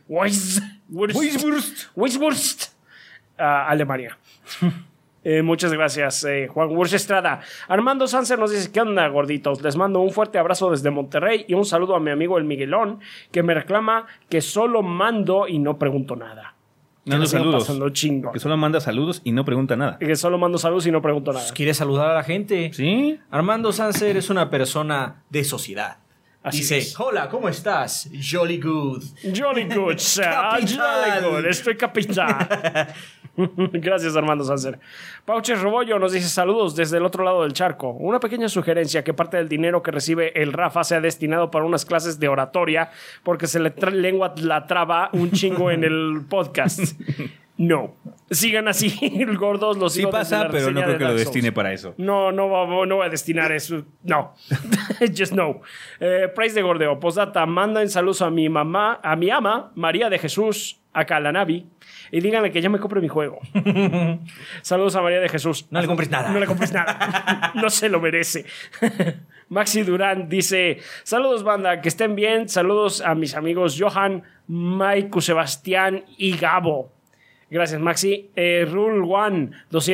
Weiswurst, Alemania. Muchas gracias, Juan Gurs Estrada. Armando Sánchez nos dice: ¿qué onda, gorditos? Les mando un fuerte abrazo desde Monterrey y un saludo a mi amigo el Miguelón, que me reclama que solo mando y no pregunto nada. Mando saludos. Chingo. Que solo manda saludos y no pregunta nada. Que solo mando saludos y no pregunto nada. Quiere saludar a la gente. Sí. Armando Sánchez es una persona de sociedad. Así dice: es. hola, ¿cómo estás? Jolly good. Jolly good, sir. Jolly good. Estoy capitán. Gracias, Armando Sánchez. Pauches Robollo nos dice: saludos desde el otro lado del charco. Una pequeña sugerencia: que parte del dinero que recibe el Rafa sea destinado para unas clases de oratoria, porque se le lengua la traba un chingo en el podcast. No. Sigan así, gordos. Los sí pasa, pero no creo que lo destine para eso. No voy a destinar eso. No. Just no. Price de gordeo. Postdata: manden saludos a mi mamá, a mi ama, María de Jesús, acá a la Navi. Y díganle que ya me compre mi juego. Saludos a María de Jesús. No le compres nada. No le compres nada. No se lo merece. Maxi Durán dice: saludos, banda, que estén bien. Saludos a mis amigos Johan, Maiku, Sebastián y Gabo. Gracias, Maxi. Rule One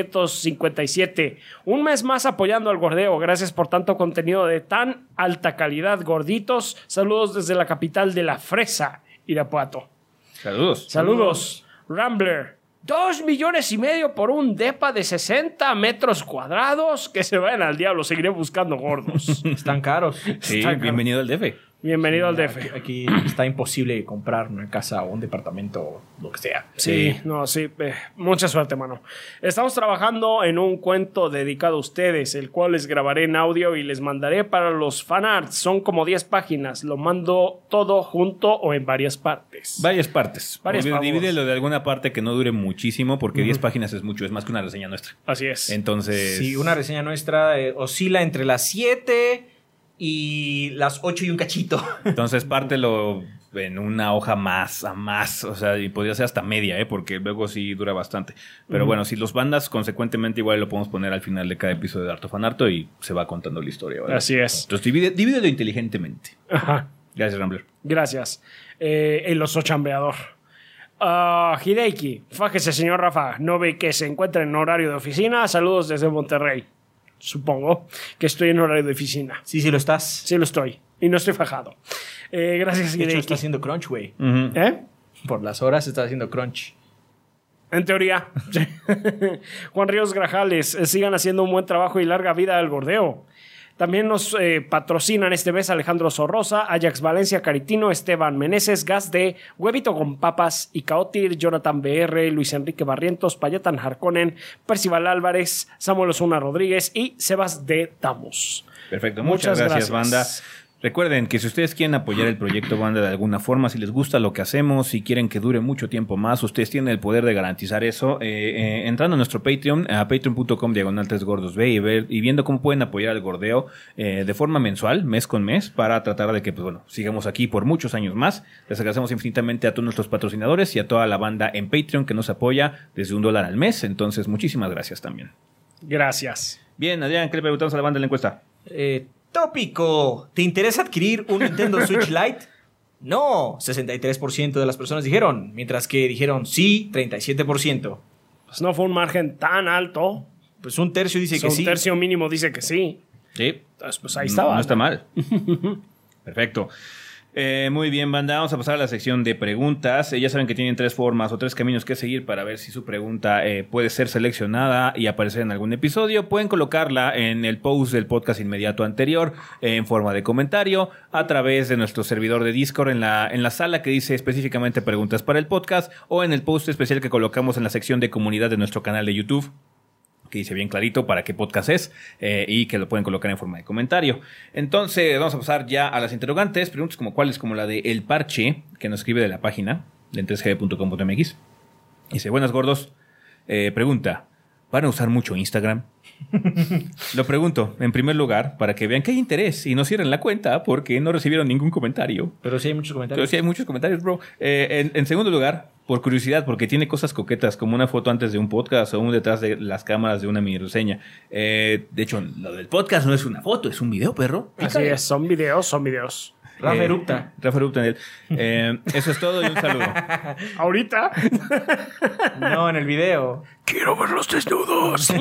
257. Un mes más apoyando al gordeo. Gracias por tanto contenido de tan alta calidad, gorditos. Saludos desde la capital de la fresa, Irapuato. Saludos. Rambler: 2,5 millones por un depa de 60 metros cuadrados. Que se vayan al diablo, seguiré buscando gordos. Están caros. Sí, bienvenido al DF. Bienvenido al DF. Aquí está imposible comprar una casa o un departamento, lo que sea. Sí. Mucha suerte, mano. Estamos trabajando en un cuento dedicado a ustedes, el cual les grabaré en audio y les mandaré para los fanarts. Son como 10 páginas. Lo mando todo junto o en varias partes. Varias partes. Divídelo de alguna parte que no dure muchísimo, porque 10 páginas es mucho. Es más que una reseña nuestra. Así es. Entonces... Sí, una reseña nuestra oscila entre las 7... y las 8 y un cachito. Entonces pártelo en una hoja más a más. O sea, y podría ser hasta media, porque luego sí dura bastante. Pero bueno, si los bandas consecuentemente, igual lo podemos poner al final de cada episodio de Harto Fanarto y se va contando la historia, ¿vale? Así es. Entonces divídelo inteligentemente. Ajá. Gracias, Rambler. Gracias. El oso chambeador. Hideiki: fájese, señor Rafa. No ve que se encuentra en horario de oficina. Saludos desde Monterrey. Supongo que estoy en horario de oficina. Sí, lo estás. Sí lo estoy. Y no estoy fajado. Gracias, de hecho, está haciendo crunch, güey. Por las horas está haciendo crunch. En teoría. Juan Ríos Grajales: sigan haciendo un buen trabajo y larga vida al gordeo. También nos patrocinan este mes Alejandro Sorrosa, Ajax Valencia, Caritino, Esteban Meneses, Gas de Huevito con Papas, Icaotir, Jonathan BR, Luis Enrique Barrientos, Payatan Harkonnen, Percival Álvarez, Samuel Osuna Rodríguez y Sebas de Damos. Perfecto, muchas gracias, banda. Recuerden que si ustedes quieren apoyar el proyecto Banda de alguna forma, si les gusta lo que hacemos, si quieren que dure mucho tiempo más, ustedes tienen el poder de garantizar eso, entrando a nuestro Patreon, a patreon.com/3gordosb y viendo cómo pueden apoyar al gordeo de forma mensual, mes con mes, para tratar de que, pues bueno, sigamos aquí por muchos años más. Les agradecemos infinitamente a todos nuestros patrocinadores y a toda la banda en Patreon que nos apoya desde $1 al mes. Entonces, muchísimas gracias también. Gracias. Bien, Adrián, ¿qué le preguntamos a la banda en la encuesta? Tópico. ¿Te interesa adquirir un Nintendo Switch Lite? No, 63% de las personas dijeron, mientras que dijeron sí, 37%. Pues no fue un margen tan alto. Pues un tercio dice que sí. Un tercio mínimo dice que sí. Sí. Entonces, pues ahí estaba. No está mal. Perfecto. Muy bien, banda, vamos a pasar a la sección de preguntas. Ya saben que tienen 3 formas o 3 caminos que seguir para ver si su pregunta puede ser seleccionada y aparecer en algún episodio. Pueden colocarla en el post del podcast inmediato anterior en forma de comentario a través de nuestro servidor de Discord en la sala que dice específicamente preguntas para el podcast, o en el post especial que colocamos en la sección de comunidad de nuestro canal de YouTube, que dice bien clarito para qué podcast es, y que lo pueden colocar en forma de comentario. Entonces vamos a pasar ya a las interrogantes, preguntas como cuáles, como la de El Parche, que nos escribe de la página de 3g.com.mx. Dice, buenas gordos, pregunta, ¿van a usar mucho Instagram? Lo pregunto, en primer lugar, para que vean que hay interés y no cierren la cuenta porque no recibieron ningún comentario. Pero sí hay muchos comentarios. Pero sí hay muchos comentarios, bro. En segundo lugar, por curiosidad, porque tiene cosas coquetas, como una foto antes de un podcast o un detrás de las cámaras de una mini reseña. De hecho, lo del podcast no es una foto, es un video, perro. Así es, son videos. Rafa erupta. Rafa erupta en él. Eso es todo y un saludo. ¿Ahorita? No, en el video. Quiero ver los desnudos. Sí,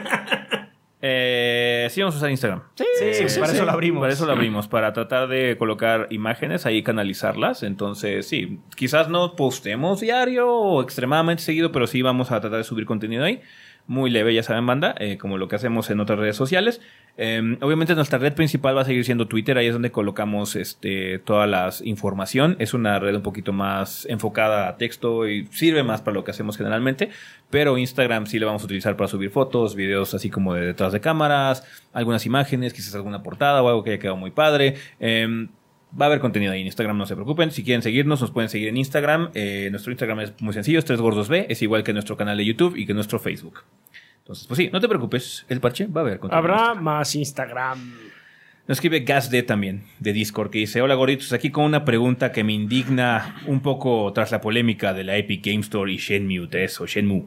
vamos a usar Instagram. Sí, para eso lo abrimos. Para eso lo abrimos, para tratar de colocar imágenes ahí, canalizarlas. Entonces, sí, quizás no postemos diario o extremadamente seguido, pero sí vamos a tratar de subir contenido ahí. Muy leve, ya saben, banda, como lo que hacemos en otras redes sociales. Obviamente nuestra red principal va a seguir siendo Twitter, ahí es donde colocamos toda la información. Es una red un poquito más enfocada a texto y sirve más para lo que hacemos generalmente, pero Instagram sí lo vamos a utilizar para subir fotos, videos así como de detrás de cámaras, algunas imágenes, quizás alguna portada o algo que haya quedado muy padre. Va a haber contenido ahí en Instagram, no se preocupen. Si quieren seguirnos, nos pueden seguir en Instagram. Nuestro Instagram es muy sencillo, es 3gordosb. Es igual que nuestro canal de YouTube y que nuestro Facebook. Entonces, pues sí, no te preocupes. El parche va a haber contenido. Habrá más Instagram. Nos escribe GasD también, de Discord, que dice: hola gorditos, aquí con una pregunta que me indigna un poco tras la polémica de la Epic Game Store y Shenmue 3 o Shenmue.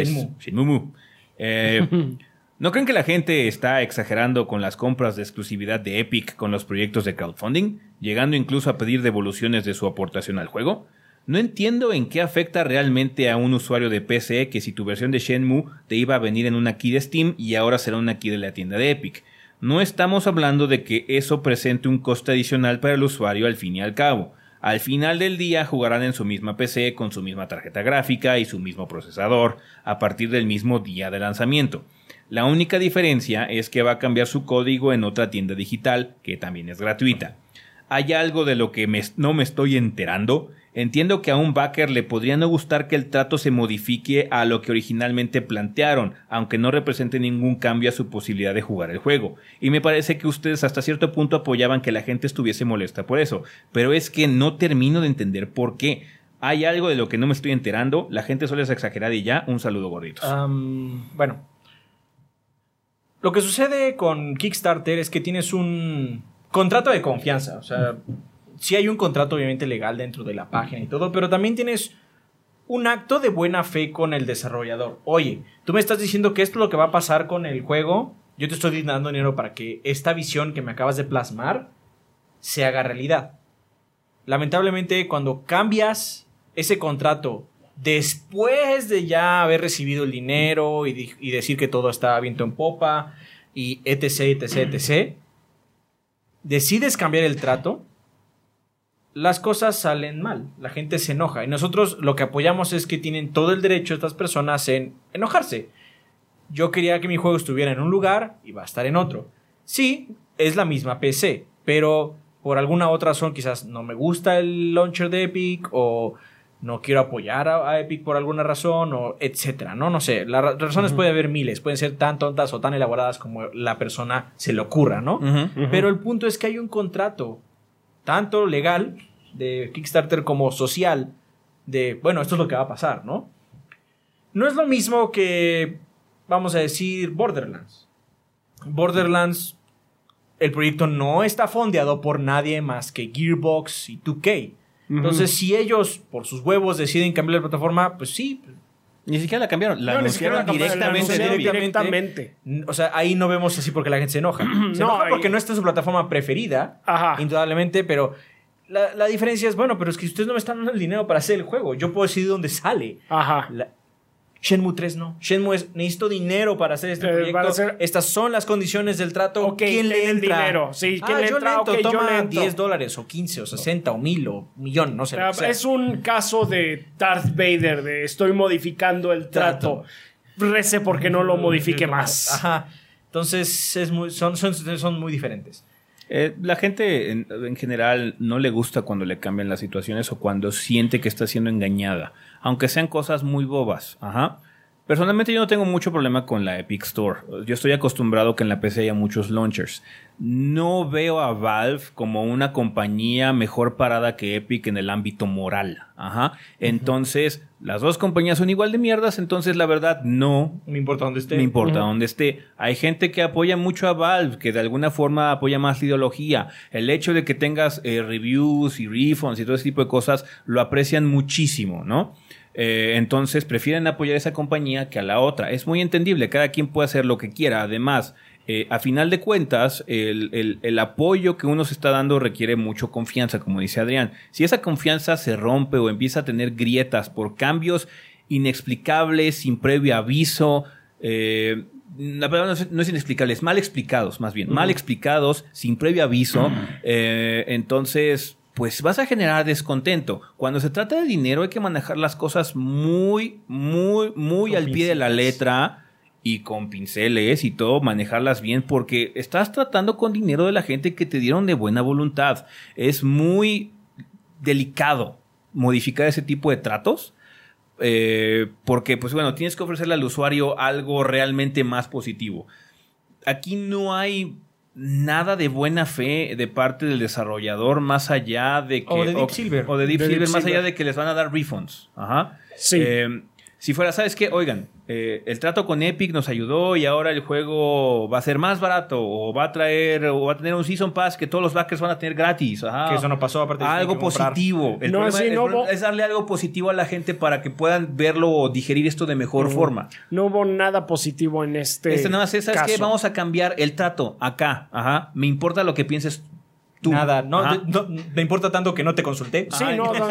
¿No creen que la gente está exagerando con las compras de exclusividad de Epic con los proyectos de crowdfunding, llegando incluso a pedir devoluciones de su aportación al juego? No entiendo en qué afecta realmente a un usuario de PC que si tu versión de Shenmue te iba a venir en una key de Steam y ahora será una key de la tienda de Epic. No estamos hablando de que eso presente un coste adicional para el usuario al fin y al cabo. Al final del día jugarán en su misma PC con su misma tarjeta gráfica y su mismo procesador a partir del mismo día de lanzamiento. La única diferencia es que va a cambiar su código en otra tienda digital, que también es gratuita. ¿Hay algo de lo que no me estoy enterando? Entiendo que a un backer le podría no gustar que el trato se modifique a lo que originalmente plantearon, aunque no represente ningún cambio a su posibilidad de jugar el juego. Y me parece que ustedes hasta cierto punto apoyaban que la gente estuviese molesta por eso. Pero es que no termino de entender por qué. ¿Hay algo de lo que no me estoy enterando? La gente suele ser exagerada y ya. Un saludo, gorditos. Bueno. Lo que sucede con Kickstarter es que tienes un contrato de confianza. O sea, sí hay un contrato obviamente legal dentro de la página y todo, pero también tienes un acto de buena fe con el desarrollador. Oye, tú me estás diciendo que esto es lo que va a pasar con el juego. Yo te estoy dando dinero para que esta visión que me acabas de plasmar se haga realidad. Lamentablemente, cuando cambias ese contrato después de ya haber recibido el dinero y decir que todo está viento en popa y etc, decides cambiar el trato, las cosas salen mal, la gente se enoja y nosotros lo que apoyamos es que tienen todo el derecho estas personas en enojarse. Yo quería que mi juego estuviera en un lugar y va a estar en otro. Sí, es la misma PC, pero por alguna otra razón quizás no me gusta el launcher de Epic o no quiero apoyar a Epic por alguna razón o etcétera, ¿no? No sé, las razones puede haber miles, pueden ser tan tontas o tan elaboradas como la persona se le ocurra, ¿no? Pero el punto es que hay un contrato, tanto legal de Kickstarter como social, de, bueno, esto es lo que va a pasar, ¿no? No es lo mismo que, vamos a decir, Borderlands. Borderlands, el proyecto no está fondeado por nadie más que Gearbox y 2K. Entonces, si ellos, por sus huevos, deciden cambiar la plataforma, pues sí. Ni siquiera la cambiaron. La anunciaron directamente. O sea, ahí no vemos así porque la gente se enoja. Se enoja porque no está en su plataforma preferida, indudablemente, pero la diferencia es, bueno, pero es que ustedes no me están dando el dinero para hacer el juego. Yo puedo decidir dónde sale. Shenmue 3 no. Shenmue es, necesito dinero para hacer este proyecto. Estas son las condiciones del trato. Okay, ¿quién le entra? Dinero. Sí, ¿quién le entra? Toma $10 o 15 o 60 o 1000 o $1,000,000, no sé. Es un caso de Darth Vader, de estoy modificando el trato. Rece porque no lo modifique más. Ajá. Entonces son muy diferentes. La gente en general no le gusta cuando le cambian las situaciones o cuando siente que está siendo engañada, aunque sean cosas muy bobas. Personalmente yo no tengo mucho problema con la Epic Store. Yo estoy acostumbrado que en la PC haya muchos launchers. No veo a Valve como una compañía mejor parada que Epic en el ámbito moral. Entonces, las dos compañías son igual de mierdas, entonces la verdad no me importa dónde esté. Me importa dónde esté. Hay gente que apoya mucho a Valve, que de alguna forma apoya más la ideología. El hecho de que tengas reviews y refunds y todo ese tipo de cosas lo aprecian muchísimo, ¿no? Entonces prefieren apoyar a esa compañía que a la otra. Es muy entendible, cada quien puede hacer lo que quiera. Además, a final de cuentas, el apoyo que uno se está dando requiere mucho confianza, como dice Adrián. Si esa confianza se rompe o empieza a tener grietas por cambios inexplicables, sin previo aviso, la palabra no es inexplicables, mal explicados, más bien, mal explicados, sin previo aviso, entonces pues vas a generar descontento. Cuando se trata de dinero hay que manejar las cosas muy al pie de la letra y con pinceles y todo, manejarlas bien, porque estás tratando con dinero de la gente que te dieron de buena voluntad. Es muy delicado modificar ese tipo de tratos, porque pues bueno, tienes que ofrecerle al usuario algo realmente más positivo. Aquí no hay nada de buena fe de parte del desarrollador, más allá de que... O de Deep Silver. O de Deep Silver, más allá de que les van a dar refunds. Sí. Si fuera, ¿sabes qué? Oigan, el trato con Epic nos ayudó y ahora el juego va a ser más barato o va a tener un Season Pass que todos los backers van a tener gratis. Que eso no pasó, aparte de algo positivo. El problema es darle algo positivo a la gente para que puedan verlo o digerir esto de mejor forma. No hubo nada positivo en este nada más, ¿sabes qué? Vamos a cambiar el trato acá. Me importa lo que pienses tú. Nada, no me importa tanto que no te consulté. Sí,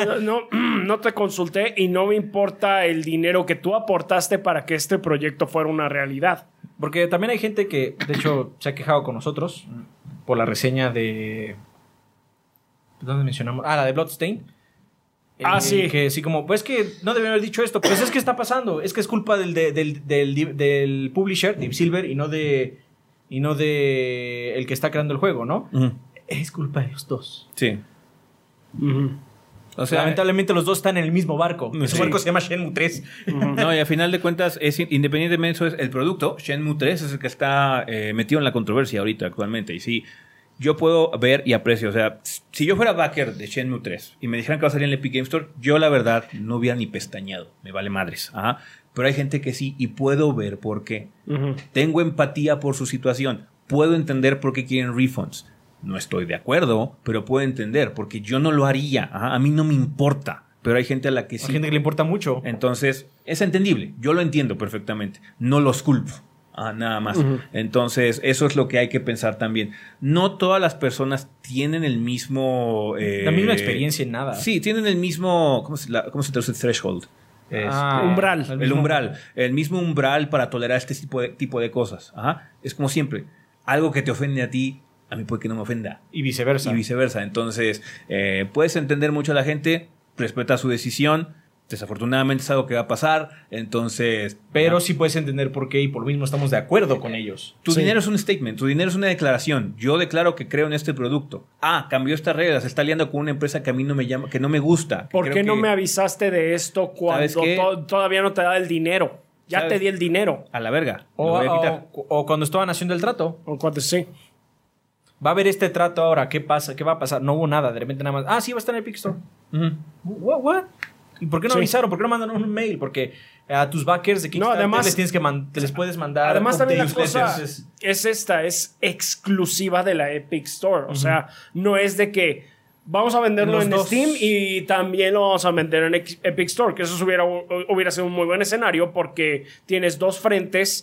no te consulté y no me importa el dinero que tú aportaste para que este proyecto fuera una realidad. Porque también hay gente que, de hecho, se ha quejado con nosotros por la reseña de... ¿Dónde mencionamos? La de Bloodstain. Sí. Que sí, como, pues que no debieron haber dicho esto. Pues es que está pasando. Es que es culpa del publisher, Deep Silver, y no de el que está creando el juego, ¿no? Es culpa de los dos. Sí. O sea, lamentablemente los dos están en el mismo barco. Ese barco se llama Shenmue 3. No, y a final de cuentas, independientemente de eso, es el producto. Shenmue 3 es el que está metido en la controversia ahorita, actualmente. Y sí, yo puedo ver y aprecio. O sea, si yo fuera backer de Shenmue 3 y me dijeran que va a salir en el Epic Game Store, yo la verdad no hubiera ni pestañeado. Me vale madres. Pero hay gente que sí, y puedo ver por qué. Tengo empatía por su situación. Puedo entender por qué quieren refunds. No estoy de acuerdo, pero puedo entender, porque yo no lo haría. A mí no me importa, pero hay gente a la que sí. Hay gente que le importa mucho. Entonces, es entendible. Yo lo entiendo perfectamente. No los culpo. Nada más. Entonces, eso es lo que hay que pensar también. No todas las personas tienen el mismo... la misma experiencia en nada. Sí, tienen el mismo... ¿Cómo se traduce threshold? Umbral. El umbral. El mismo umbral para tolerar este tipo de cosas. Es como siempre. Algo que te ofende a ti, a mí puede que no me ofenda. Y viceversa. Entonces, puedes entender mucho a la gente, respeta su decisión. Desafortunadamente es algo que va a pasar, entonces... Pero sí puedes entender por qué y por lo mismo estamos de acuerdo con ellos. Tu dinero es un statement, tu dinero es una declaración. Yo declaro que creo en este producto. Cambió estas reglas, se está aliando con una empresa que a mí no me llama, que no me gusta. ¿Por qué no me avisaste de esto cuando todavía no te da el dinero? Ya te di el dinero. A la verga. O cuando estaban haciendo el trato. O cuando sí. Va a haber este trato ahora, ¿qué pasa? ¿Qué va a pasar? No hubo nada, de repente nada más. Sí, va a estar en Epic Store. What? ¿Y por qué no avisaron? ¿Por qué no mandaron un mail? Porque a tus backers de Kickstarter les puedes mandar. Además, también la cosa es exclusiva de la Epic Store. O sea, no es de que vamos a venderlo en Steam y también lo vamos a vender en Epic Store. Que eso hubiera sido un muy buen escenario porque tienes dos frentes.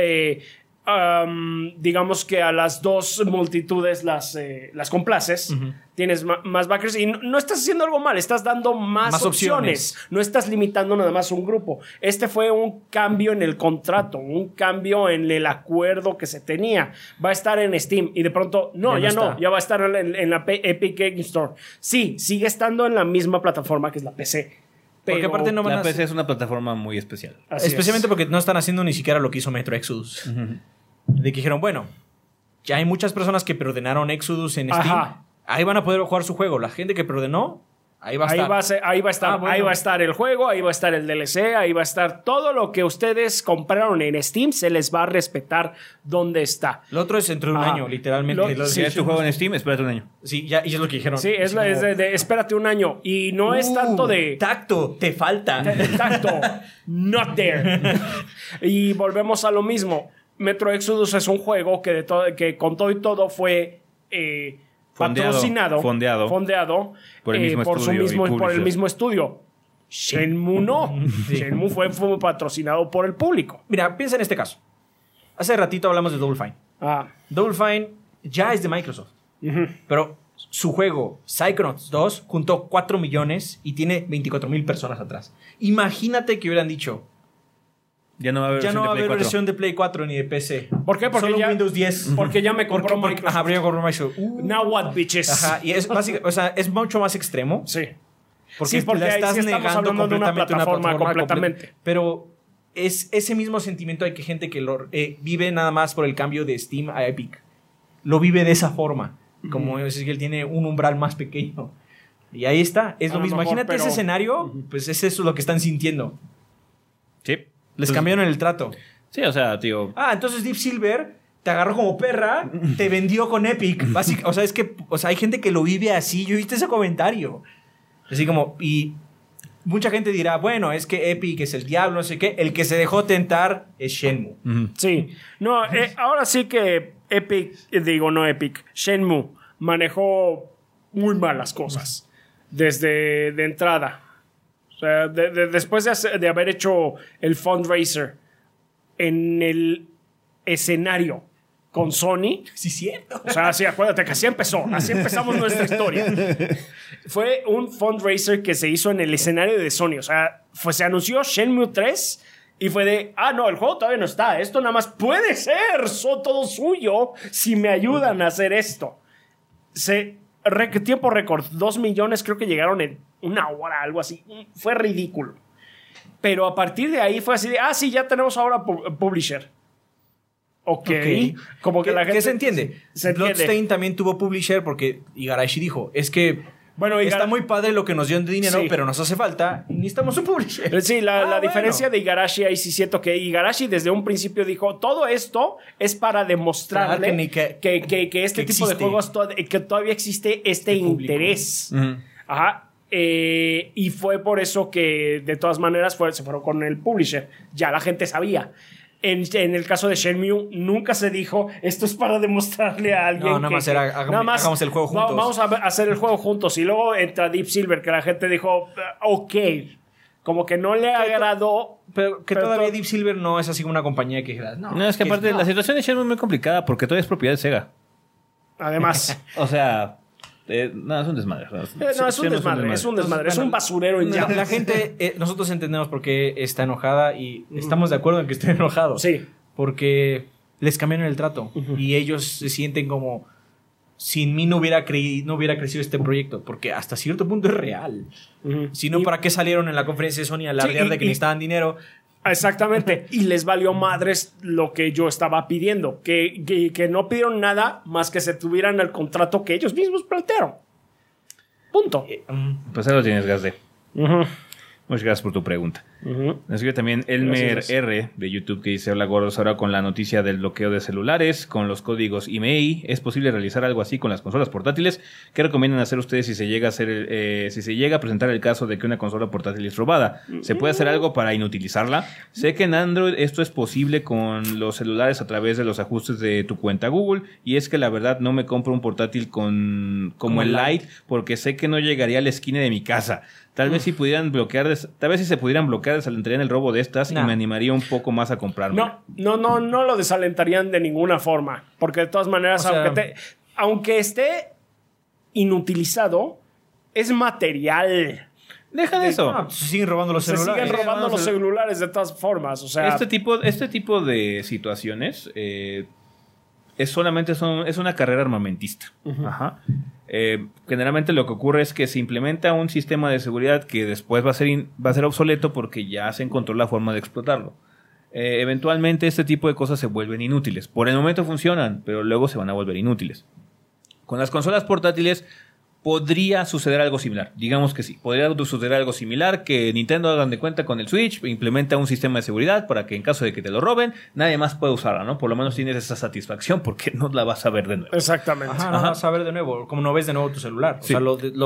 Digamos que a las dos multitudes las complaces. Tienes más backers y no estás haciendo algo mal, estás dando más opciones. No estás limitando nada más un grupo. Este fue un cambio en el contrato, un cambio en el acuerdo que se tenía. Va a estar en Steam y de pronto ya va a estar en la Epic Game Store. Sí, sigue estando en la misma plataforma que es la PC. Pero porque aparte la PC es una plataforma muy especial. Especialmente porque no están haciendo ni siquiera lo que hizo Metro Exodus. De que dijeron, bueno, ya hay muchas personas que preordenaron Exodus en Steam. Ahí van a poder jugar su juego. La gente que preordenó, ahí va a estar. Ahí va a estar el juego, ahí va a estar el DLC, ahí va a estar todo lo que ustedes compraron en Steam. Se les va a respetar dónde está. Lo otro es dentro de un año, literalmente. Si es tu juego en Steam, espérate un año. Sí, ya, y es lo que dijeron. Sí, es de espérate un año. Y no es tanto de... Tacto, te falta. Tacto, not there. Y volvemos a lo mismo. Metro Exodus es un juego que con todo y todo fue patrocinado, fondeado por el mismo estudio. Shenmue no. Shenmue fue patrocinado por el público. Mira, piensa en este caso. Hace ratito hablamos de Double Fine. Double Fine ya es de Microsoft. Pero su juego, Psychonauts 2, juntó 4 millones y tiene 24,000 personas atrás. Imagínate que hubieran dicho... Ya no va a haber versión de Play 4 ni de PC. ¿Por qué? Porque solo ya Windows 10. Porque ya me compró Microsoft. Habría comprado Microsoft. Now what, bitches. Y es básicamente, es mucho más extremo. Sí. Porque la estás negando completamente una plataforma completamente. Pero es ese mismo sentimiento. Hay gente que lo vive nada más por el cambio de Steam a Epic. Lo vive de esa forma. Como es que él tiene un umbral más pequeño. Y ahí está. Es lo mismo. Imagínate ese escenario. Pues es eso lo que están sintiendo. Sí. Les cambiaron el trato. Sí, o sea, tío. Entonces Deep Silver te agarró como perra, te vendió con Epic. O sea, hay gente que lo vive así. Yo viste ese comentario. Así como, y mucha gente dirá, bueno, es que Epic es el diablo, no sé qué. El que se dejó tentar es Shenmue. Sí. No, ahora sí que Shenmue manejó muy mal las cosas. Desde de entrada. O sea, después de haber hecho el fundraiser en el escenario con Sony. Sí, cierto. O sea, sí, acuérdate que así empezó. Así empezamos nuestra historia. Fue un fundraiser que se hizo en el escenario de Sony. O sea, se anunció Shenmue 3 y fue de, no, el juego todavía no está. Esto nada más puede ser todo suyo si me ayudan a hacer esto. Tiempo récord, 2 millones creo que llegaron en una hora, algo así. Fue ridículo. Pero a partir de ahí fue así de, sí, ya tenemos ahora publisher. Okay. Como que la gente... ¿Qué se entiende? Bloodstain también tuvo publisher porque Igarashi dijo, es que está muy padre lo que nos dio de dinero, pero nos hace falta y necesitamos un publisher. Sí, la diferencia de Igarashi, ahí sí siento que Igarashi desde un principio dijo, todo esto es para demostrarle que este tipo de juegos, que todavía existe este interés. Y fue por eso que de todas maneras se fueron con el publisher. Ya la gente sabía. En el caso de Shenmue nunca se dijo esto es para demostrarle a alguien. Nada más hagamos el juego juntos. Vamos a hacer el juego juntos. Y luego entra Deep Silver, que la gente dijo como que no le agradó. Pero todavía Deep Silver no es así como una compañía que dijera, no, es que aparte la situación de Shenmue es muy complicada porque todavía es propiedad de Sega. Además. O sea, es un desmadre. Es un desmadre. Es un basurero en llamas. La gente, nosotros entendemos por qué está enojada y estamos de acuerdo en que estén enojados. Sí. Porque les cambiaron el trato y ellos se sienten como sin mí no hubiera crecido este proyecto, porque hasta cierto punto es real. Si no, ¿para qué salieron en la conferencia de Sony a alardear de que necesitaban dinero? Exactamente, y les valió madres lo que yo estaba pidiendo, que no pidieron nada más que se tuvieran el contrato que ellos mismos plantearon. Punto. Pues ahí lo tienes, Gazde. Muchas gracias por tu pregunta. Nos escribe también Elmer R. de YouTube que dice: hola gordos, ahora con la noticia del bloqueo de celulares con los códigos IMEI, ¿es posible realizar algo así con las consolas portátiles? ¿Qué recomiendan hacer ustedes si se llega a presentar el caso de que una consola portátil es robada? ¿Se puede hacer algo para inutilizarla? Sé que en Android esto es posible con los celulares a través de los ajustes de tu cuenta Google, y es que la verdad no me compro un portátil como el Lite porque sé que no llegaría a la esquina de mi casa. Tal vez si se pudieran bloquear, desalentarían el robo de estas y me animaría un poco más a comprarlo. No lo desalentarían de ninguna forma. Porque de todas maneras, aunque esté inutilizado, es material. Deja de eso. Se siguen robando los celulares. Se siguen robando los celulares de todas formas. O sea, este tipo de situaciones es una carrera armamentista. Ajá. Generalmente lo que ocurre es que se implementa un sistema de seguridad que después va a ser obsoleto porque ya se encontró la forma de explotarlo. Eventualmente este tipo de cosas se vuelven inútiles. Por el momento funcionan, pero luego se van a volver inútiles. Con las consolas portátiles podría suceder algo similar. Digamos que sí. Podría suceder algo similar, que Nintendo, hagan de cuenta, con el Switch implementa un sistema de seguridad para que en caso de que te lo roben, nadie más pueda usarla, ¿no? Por lo menos tienes esa satisfacción porque no la vas a ver de nuevo. Exactamente. No vas a ver de nuevo. Como no ves de nuevo tu celular. O sea,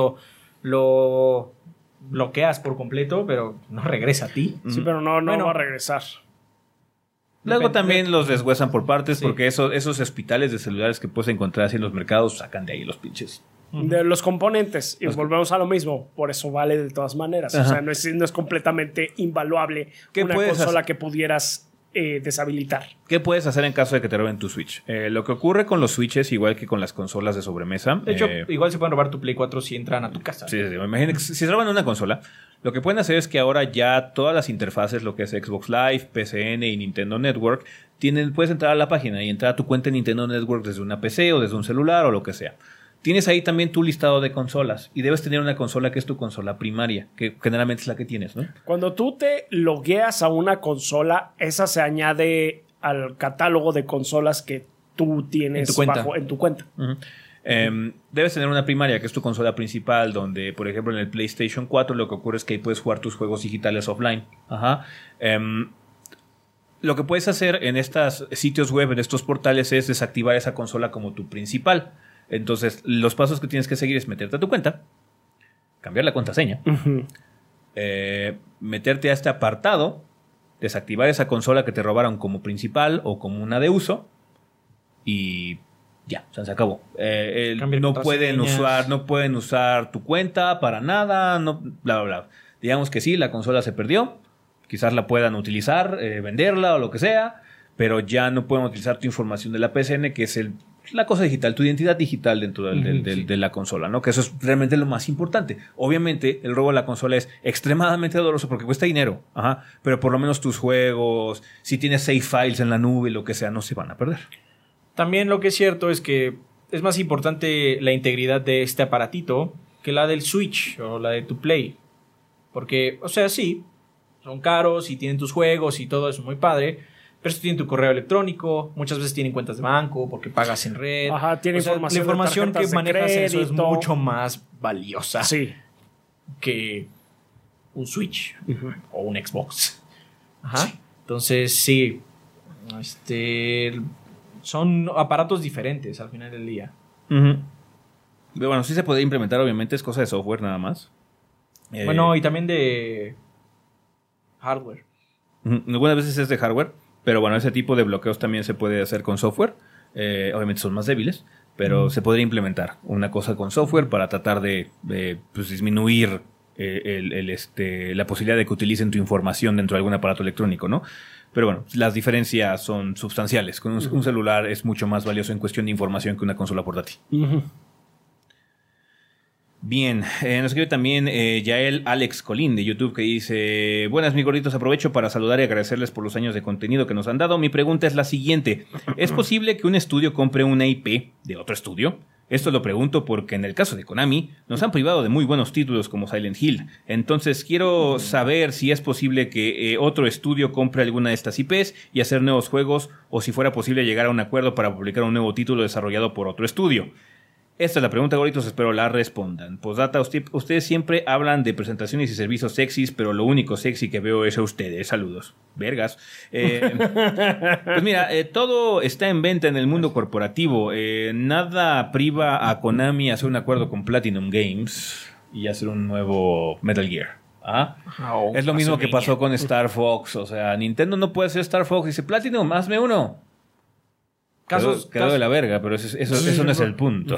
lo bloqueas por completo, pero no regresa a ti. Sí, pero no va a regresar. Luego también los deshuesan por partes, porque esos hospitales de celulares que puedes encontrar así en los mercados sacan de ahí los pinches. De los componentes. Y volvemos a lo mismo. Por eso vale de todas maneras. O sea, no es completamente invaluable una consola que pudieras deshabilitar. ¿Qué puedes hacer en caso de que te roben tu Switch? Lo que ocurre con los Switches, igual que con las consolas de sobremesa. De hecho, igual se pueden robar tu Play 4 si entran a tu casa. Sí. Imagínate que si se roban una consola, lo que pueden hacer es que ahora ya todas las interfaces, lo que es Xbox Live, PCN y Nintendo Network, puedes entrar a la página y entrar a tu cuenta en Nintendo Network desde una PC o desde un celular o lo que sea. Tienes ahí también tu listado de consolas y debes tener una consola que es tu consola primaria, que generalmente es la que tienes, ¿no? Cuando tú te logueas a una consola, esa se añade al catálogo de consolas que tú tienes en tu cuenta. Debes tener una primaria, que es tu consola principal, donde, por ejemplo, en el PlayStation 4 lo que ocurre es que ahí puedes jugar tus juegos digitales offline. Lo que puedes hacer en estos sitios web, en estos portales, es desactivar esa consola como tu principal. Entonces, los pasos que tienes que seguir es meterte a tu cuenta, cambiar la contraseña, meterte a este apartado, desactivar esa consola que te robaron como principal o como una de uso y ya, o sea, se acabó. No pueden usar tu cuenta para nada, bla, bla, bla. Digamos que sí, la consola se perdió, quizás la puedan utilizar, venderla o lo que sea, pero ya no pueden utilizar tu información de la PSN, que es la cosa digital, tu identidad digital dentro de la consola, ¿no? Que eso es realmente lo más importante. Obviamente, el robo de la consola es extremadamente doloroso porque cuesta dinero, pero por lo menos tus juegos, si tienes save files en la nube, lo que sea, no se van a perder. También lo que es cierto es que es más importante la integridad de este aparatito que la del Switch o la de tu Play. Porque, o sea, sí, son caros y tienen tus juegos y todo eso muy padre, pero esto tiene tu correo electrónico, muchas veces tienen cuentas de banco porque pagas en red. Tiene la información que manejas en eso es mucho más valiosa que un Switch o un Xbox. Entonces, sí, son aparatos diferentes al final del día. Pero bueno, sí se puede implementar, obviamente, es cosa de software nada más. Bueno, y también de hardware. Algunas veces es de hardware, pero bueno, ese tipo de bloqueos también se puede hacer con software. Obviamente son más débiles, pero se podría implementar una cosa con software para tratar de disminuir la posibilidad de que utilicen tu información dentro de algún aparato electrónico, ¿no? Pero bueno, las diferencias son sustanciales. Con un celular es mucho más valioso en cuestión de información que una consola portátil. Bien, nos escribe también Yael Alex Colín de YouTube, que dice: buenas, mis gorditos, aprovecho para saludar y agradecerles por los años de contenido que nos han dado. Mi pregunta es la siguiente: ¿es posible que un estudio compre una IP de otro estudio Esto lo pregunto porque en el caso de Konami nos han privado de muy buenos títulos como Silent Hill. Entonces quiero saber si es posible que otro estudio compre alguna de estas IPs y hacer nuevos juegos, o si fuera posible llegar a un acuerdo para publicar un nuevo título desarrollado por otro estudio. Esta es la pregunta, gorditos, espero la respondan. Postdata, ustedes siempre hablan de presentaciones y servicios sexys, pero lo único sexy que veo es a ustedes. Saludos. Vergas. Pues mira, todo está en venta en el mundo corporativo. Nada priva a Konami a hacer un acuerdo con Platinum Games y hacer un nuevo Metal Gear. Es lo mismo que pasó con Star Fox. O sea, Nintendo no puede hacer Star Fox. Dice, Platinum, hazme uno. Quedó de la verga, pero eso no es el punto.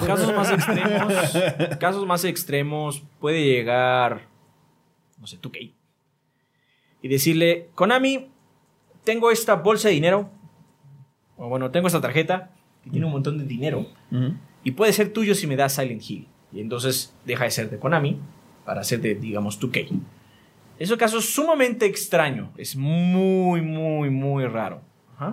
Casos más extremos puede llegar, no sé, 2K, y decirle, Konami, tengo esta bolsa de dinero, o bueno, tengo esta tarjeta que tiene un montón de dinero, y puede ser tuyo si me das Silent Hill. Y entonces deja de ser de Konami para ser de, digamos, 2K. Es un caso sumamente extraño, es muy, muy, muy raro.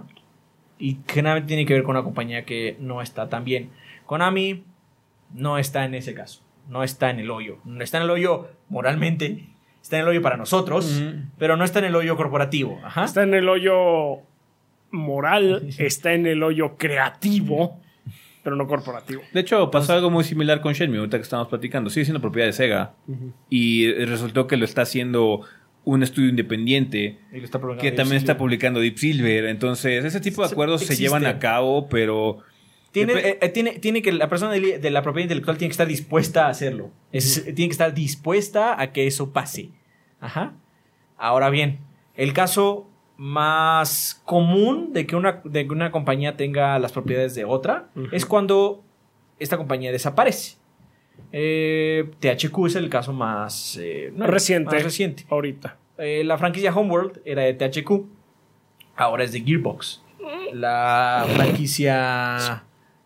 Y generalmente tiene que ver con una compañía que no está tan bien. Konami no está en ese caso. No está en el hoyo. No está en el hoyo moralmente. Está en el hoyo para nosotros. Pero no está en el hoyo corporativo. Está en el hoyo moral. Está en el hoyo creativo. Pero no corporativo. De hecho, pasó algo muy similar con Shenmue. Ahorita que estamos platicando. Sigue siendo propiedad de Sega. Y resultó que lo está haciendo un estudio independiente que también está publicando Deep Silver. Entonces, ese tipo de acuerdos se llevan a cabo, pero tiene que la persona de la propiedad intelectual tiene que estar dispuesta a hacerlo. Tiene que estar dispuesta a que eso pase. Ahora bien, el caso más común de que una compañía tenga las propiedades de otra es cuando esta compañía desaparece. THQ es el caso más reciente. Ahorita. La franquicia Homeworld era de THQ. Ahora es de Gearbox. La franquicia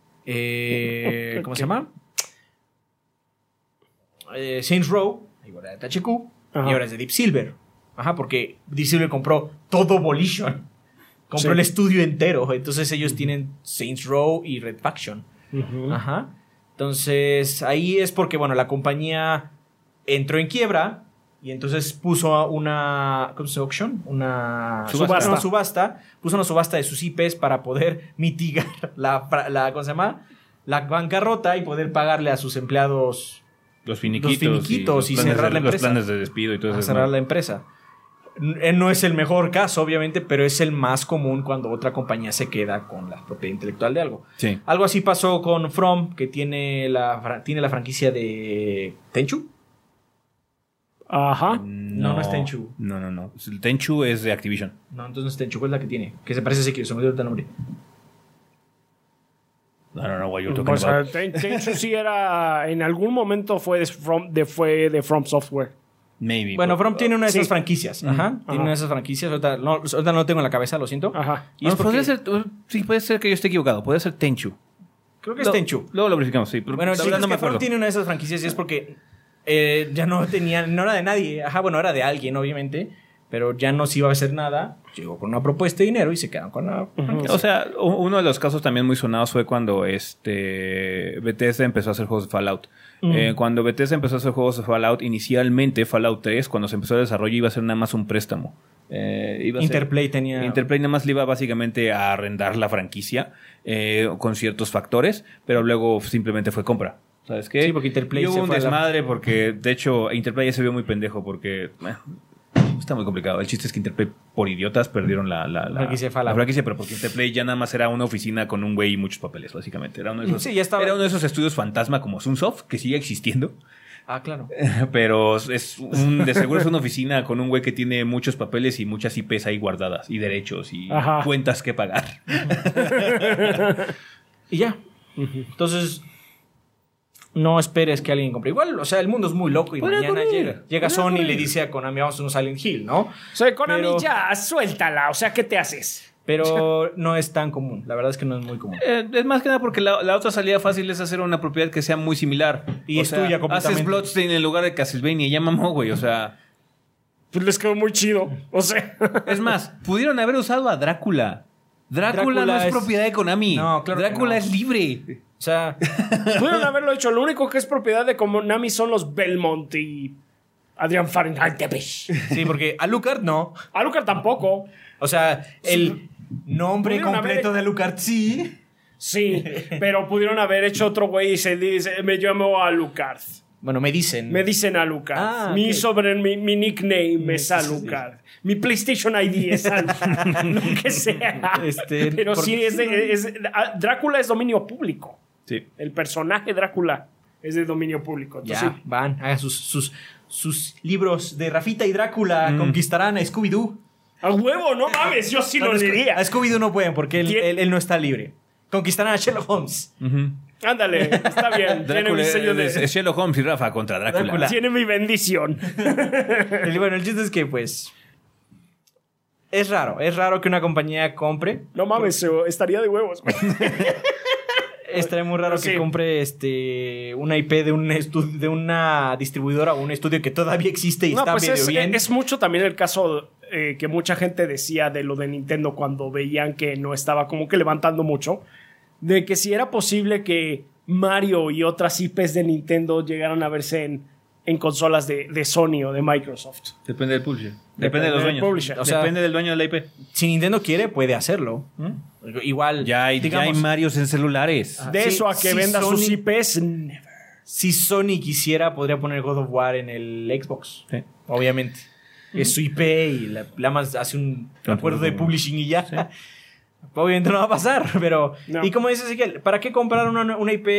¿cómo se llama? Saints Row ahora era de THQ. Y ahora es de Deep Silver. Porque Deep Silver compró todo Volition. Compró el estudio entero. Entonces ellos tienen Saints Row y Red Faction. Entonces, ahí es porque, bueno, la compañía entró en quiebra y entonces puso una... ¿Cómo se llama? Auction? Una subasta. Puso una subasta de sus IPs para poder mitigar ¿cómo se llama? La bancarrota y poder pagarle a sus empleados los finiquitos y cerrar la empresa. Los planes de despido y todo eso. Cerrar la empresa. No es el mejor caso, obviamente, pero es el más común cuando otra compañía se queda con la propiedad intelectual de algo. Sí. Algo así pasó con From, que tiene la franquicia de Tenchu. No es Tenchu. No. El Tenchu es de Activision. No, entonces no es Tenchu. ¿Cuál es la que tiene? Que se parece a Sekiro. Se me dio el nombre. No, what you're talking about. Tenchu sí era... En algún momento fue de From Software. Maybe. Bueno, From tiene una de esas franquicias. Tiene una de esas franquicias. Ahorita no lo tengo en la cabeza, lo siento. Y es puede ser que yo esté equivocado. Puede ser Tenchu. Creo que es Tenchu. Luego lo verificamos, sí. Bueno, sí, no me acuerdo. From tiene una de esas franquicias y es porque ya no era de nadie. Bueno, era de alguien, obviamente. Pero ya no se iba a hacer nada. Llegó con una propuesta de dinero y se quedaron con la franquicia. O sea, uno de los casos también muy sonados fue cuando Bethesda empezó a hacer juegos de Fallout. Cuando Bethesda empezó a hacer juegos de Fallout, inicialmente Fallout 3, cuando se empezó el desarrollo, iba a ser nada más un préstamo. Interplay nada más le iba básicamente a arrendar la franquicia con ciertos factores, pero luego simplemente fue compra. ¿Sabes qué? Sí, porque Interplay hubo un desmadre porque, de hecho, Interplay ya se vio muy pendejo porque... está muy complicado. El chiste es que Interplay, por idiotas, perdieron la franquicia, pero porque Interplay ya nada más era una oficina con un güey y muchos papeles, básicamente. Era uno de esos estudios fantasma como Sunsoft, que sigue existiendo. Claro. Pero de seguro es una oficina con un güey que tiene muchos papeles y muchas IPs ahí guardadas, y derechos, y cuentas que pagar. Y ya. Entonces... No esperes que alguien compre. Igual, o sea, el mundo es muy loco y mañana llega Sony y le dice a Konami, vamos a un Silent Hill, ¿no? O sea, Konami, ya, suéltala. O sea, ¿qué te haces? Pero no es tan común. La verdad es que no es muy común. Es más que nada porque la otra salida fácil es hacer una propiedad que sea muy similar. Y es tuya completamente. Haces Bloodstained en lugar de Castlevania. Ya mamó, güey. O sea... Pues les quedó muy chido. O sea... Es más, pudieron haber usado a Drácula. Drácula no es propiedad de Konami. No, claro que Drácula no. es libre. O sea, Pudieron haberlo hecho. Lo único que es propiedad de Konami son los Belmont y Adrian Fahrenheit. sí, porque Alucard no. Alucard tampoco. O sea, el nombre Pudieron completo haber- de Alucard sí. Sí, pero pudieron haber hecho otro güey y se dice, me llamo Alucard. Bueno, me dicen. Me dicen Alucard. Ah, Mi ok. mi nickname es Sí, sí, sí. Alucard. Mi PlayStation ID es Alucard. Lo que sea. Pero ¿por sí, qué? Drácula es dominio público. Sí. El personaje Drácula es de dominio público. Ya, Entonces, sí. van, hagan sus libros de Rafita y Drácula conquistarán a Scooby-Doo. A huevo, no mames, yo sí lo diría. A Scooby-Doo no pueden porque él no está libre. Conquistarán a Sherlock Holmes. Ándale, está bien. Tiene Drácula mi sello es de... Sherlock Holmes y Rafa contra Drácula. Drácula. Tiene mi bendición. Bueno, el chiste es que, pues. Es raro que una compañía compre. No mames, estaría de huevos. Estaría muy raro Sí. que compre una IP de de una distribuidora o un estudio que todavía existe y No, está pues medio bien. es mucho también el caso que mucha gente decía de lo de Nintendo cuando veían que no estaba como que levantando mucho. De que si era posible que Mario y otras IPs de Nintendo llegaran a verse en consolas de Sony o de Microsoft. Depende del publisher. Depende de los del dueños. publisher. O sea, Depende del dueño de la IP. Si Nintendo quiere, puede hacerlo. Igual. Ya hay Marios en celulares. De sí, eso a que sí, venda sus Sony- IPs, never. Si Sony quisiera, podría poner God of War en el Xbox. Sí. Obviamente. Es su IP y la más hace un acuerdo de publishing y ya. Obviamente no va a pasar, pero... No. Y como dices, Ezequiel, ¿para qué comprar una IP?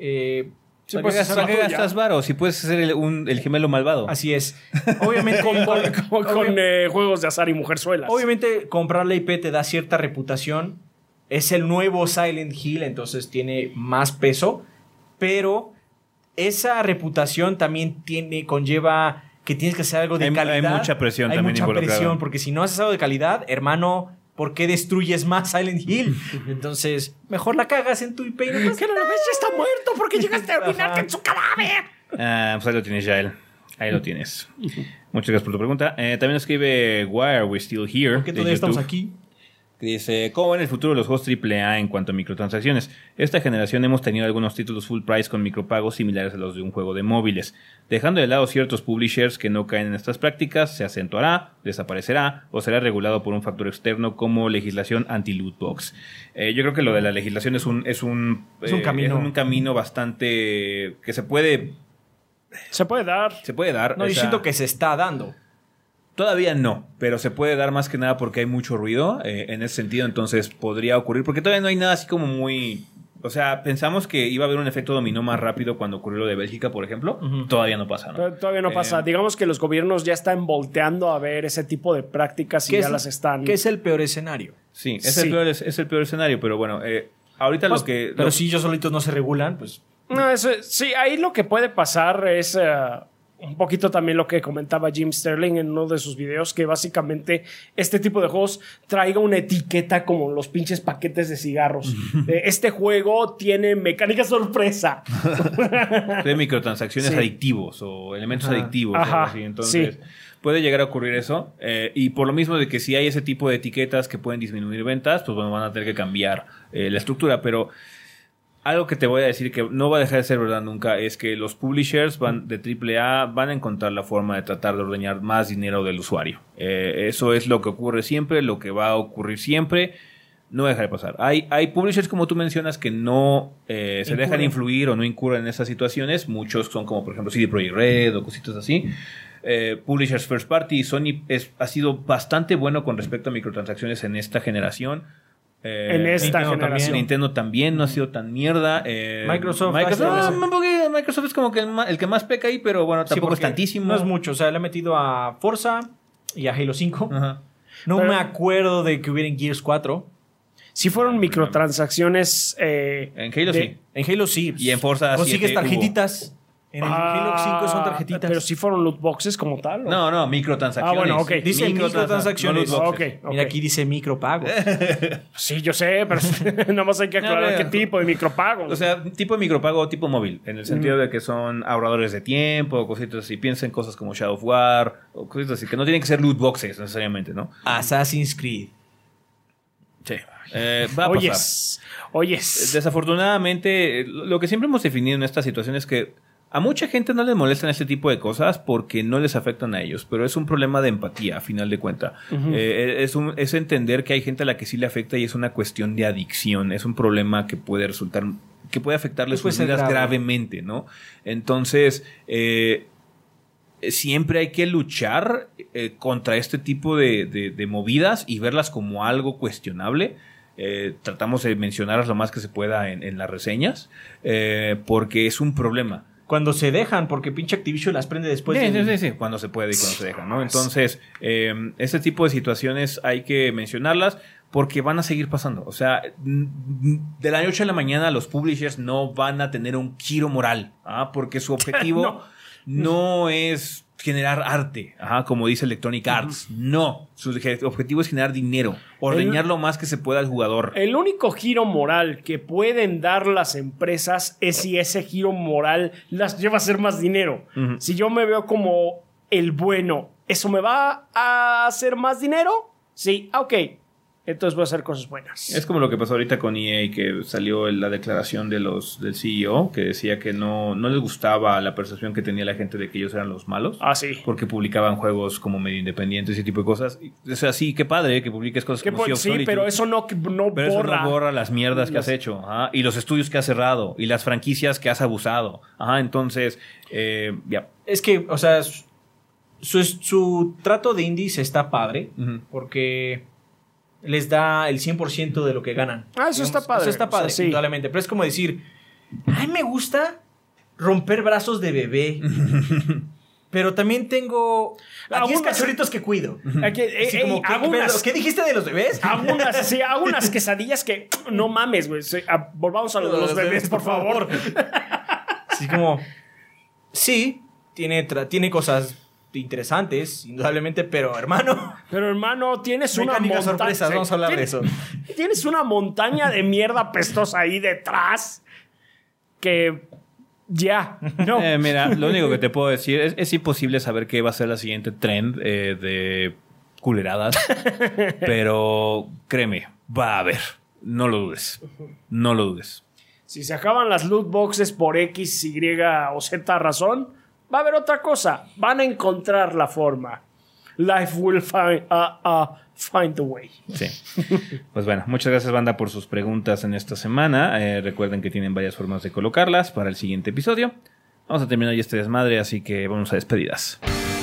Sí, ¿Para pues, qué es ¿para qué tuya. gastas varo? Si puedes ser el gemelo malvado. Así es. Obviamente... Con juegos de azar y mujerzuelas. Obviamente comprar la IP te da cierta reputación. Es el nuevo Silent Hill, entonces tiene más peso. Pero esa reputación también conlleva que tienes que hacer algo de Hay calidad. mucha presión Hay también mucha involucrada. presión, porque si no haces algo de calidad, hermano, ¿por qué destruyes más Silent Hill? Entonces, mejor la cagas en tu IP. Y no pasa Que no lo ves, ya está muerto porque llegaste a orinarte en su cadáver. Pues ahí lo tienes, Jael. Ahí lo tienes. Muchas gracias por tu pregunta. También escribe Why Are We Still Here? ¿Por qué de todavía estamos YouTube, aquí? que dice, ¿cómo ven el futuro de los juegos AAA en cuanto a microtransacciones? Esta generación hemos tenido algunos títulos full price con micropagos similares a los de un juego de móviles. Dejando de lado ciertos publishers que no caen en estas prácticas, se acentuará, desaparecerá o será regulado por un factor externo como legislación anti-loot box. Yo creo que lo de la legislación es un camino. es un camino bastante que se puede dar. No, o yo sea, siento que se está dando. Todavía no, pero se puede dar más que nada porque hay mucho ruido en ese sentido, entonces podría ocurrir, porque todavía no hay nada así como muy... O sea, pensamos que iba a haber un efecto dominó más rápido cuando ocurrió lo de Bélgica, por ejemplo. Todavía no pasa, ¿no? Pero todavía no pasa. Digamos que los gobiernos ya están volteando a ver ese tipo de prácticas y ya las están... ¿Qué es el peor escenario? Sí, Sí. Es el peor escenario, pero bueno, ahorita Pues, lo que... Pero si ellos solitos no se regulan, pues... No, sí, ahí lo que puede pasar es un poquito también lo que comentaba Jim Sterling en uno de sus videos, que básicamente este tipo de juegos traiga una etiqueta como los pinches paquetes de cigarros. Este juego tiene mecánica sorpresa. de microtransacciones Sí. adictivos o elementos Ajá. adictivos. Ajá, Algo así. Entonces, sí. puede llegar a ocurrir eso. Y por lo mismo de que si hay ese tipo de etiquetas que pueden disminuir ventas, pues bueno, van a tener que cambiar la estructura. Pero algo que te voy a decir que no va a dejar de ser verdad nunca es que los publishers de AAA van a encontrar la forma de tratar de ordeñar más dinero del usuario. Eso es lo que ocurre siempre, lo que va a ocurrir siempre. No va a dejar de pasar. Hay publishers, como tú mencionas, que no se dejan influir o no incurren en esas situaciones. Muchos son como, por ejemplo, CD Projekt Red o cositas así. Publishers First Party. Sony ha sido bastante bueno con respecto a microtransacciones en esta generación. En esta Nintendo generación. Nintendo también no ha sido tan mierda. Microsoft Microsoft es como que el que más peca ahí, pero bueno, tampoco es porque tantísimo. No es mucho. O sea, le he metido a Forza y a Halo 5. Ajá. No Pero- me acuerdo de que hubiera en Gears 4. Si fueron microtransacciones... En Halo sí. En Halo sí. Y en Forza consigues 7 tarjetitas. En el Halo 5 son tarjetitas. Pero si fueron loot boxes como tal. ¿o? No, microtransacciones. Ah, bueno, ok. Dice microtransacciones. no loot boxes. Ok. Mira, aquí dice micropagos. Sí, yo sé, pero nada más hay que aclarar No, qué tipo de micropagos. O sea, tipo de micropago tipo móvil, en el sentido de que son ahorradores de tiempo, cositas así. Piensa en cosas como Shadow of War, o cositas así, que no tienen que ser loot boxes necesariamente, ¿no? Assassin's Creed. Sí. Va a pasar. Oyes. Desafortunadamente, lo que siempre hemos definido en esta situación es que a mucha gente no les molestan este tipo de cosas porque no les afectan a ellos, pero es un problema de empatía, a final de cuentas. Es entender que hay gente a la que sí le afecta y es una cuestión de adicción. Es un problema que puede resultar, que puede afectarles sus vidas gravemente, ¿no? Entonces, siempre hay que luchar contra este tipo de movidas y verlas como algo cuestionable. Tratamos de mencionarlas lo más que se pueda en las reseñas, porque es un problema. Cuando se dejan, porque pinche Activision las prende después. Sí, cuando se puede y cuando se dejan, ¿no? Entonces, este tipo de situaciones hay que mencionarlas porque van a seguir pasando. O sea, de la noche a la mañana los publishers no van a tener un giro moral, porque su objetivo no es generar arte, como dice Electronic Arts. No, su objetivo es generar dinero, ordeñar lo más que se pueda al jugador. El único giro moral que pueden dar las empresas es si ese giro moral las lleva a hacer más dinero. Si yo me veo como el bueno, ¿eso me va a hacer más dinero? Sí, ok. Entonces voy a hacer cosas buenas. Es como lo que pasó ahorita con EA, que salió la declaración del CEO, que decía que no les gustaba la percepción que tenía la gente de que ellos eran los malos. Sí. Porque publicaban juegos como medio independientes y ese tipo de cosas. O sea, sí, qué padre que publiques cosas como Sea of Solitude. Sí, pero eso no borra las mierdas que has hecho. Y los estudios que has cerrado. Y las franquicias que has abusado. Entonces, ya. Es que, o sea, su trato de indies está padre. Porque les da el 100% de lo que ganan. Eso está padre. Eso está padre, sí. indudablemente. Pero es como decir, ay, me gusta romper brazos de bebé. Pero también tengo a 10 cachorritos que cuido. ¿Qué dijiste de los bebés? Hago unas quesadillas que no mames, güey. Volvamos a los bebés, por favor. Así como, sí, tiene cosas interesantes, indudablemente, pero hermano, tienes una montaña. Sorpresas, vamos a hablar de eso. Tienes una montaña de mierda pestosa ahí detrás que ya, no. Mira, lo único que te puedo decir es imposible saber qué va a ser la siguiente trend de culeradas, pero créeme, va a haber. No lo dudes. No lo dudes. Si se acaban las loot boxes por X, Y o Z razón, va a haber otra cosa. Van a encontrar la forma. Life will find a way. Sí. Pues bueno, muchas gracias, banda, por sus preguntas en esta semana. Recuerden que tienen varias formas de colocarlas para el siguiente episodio. Vamos a terminar ya este desmadre, así que vamos a despedidas.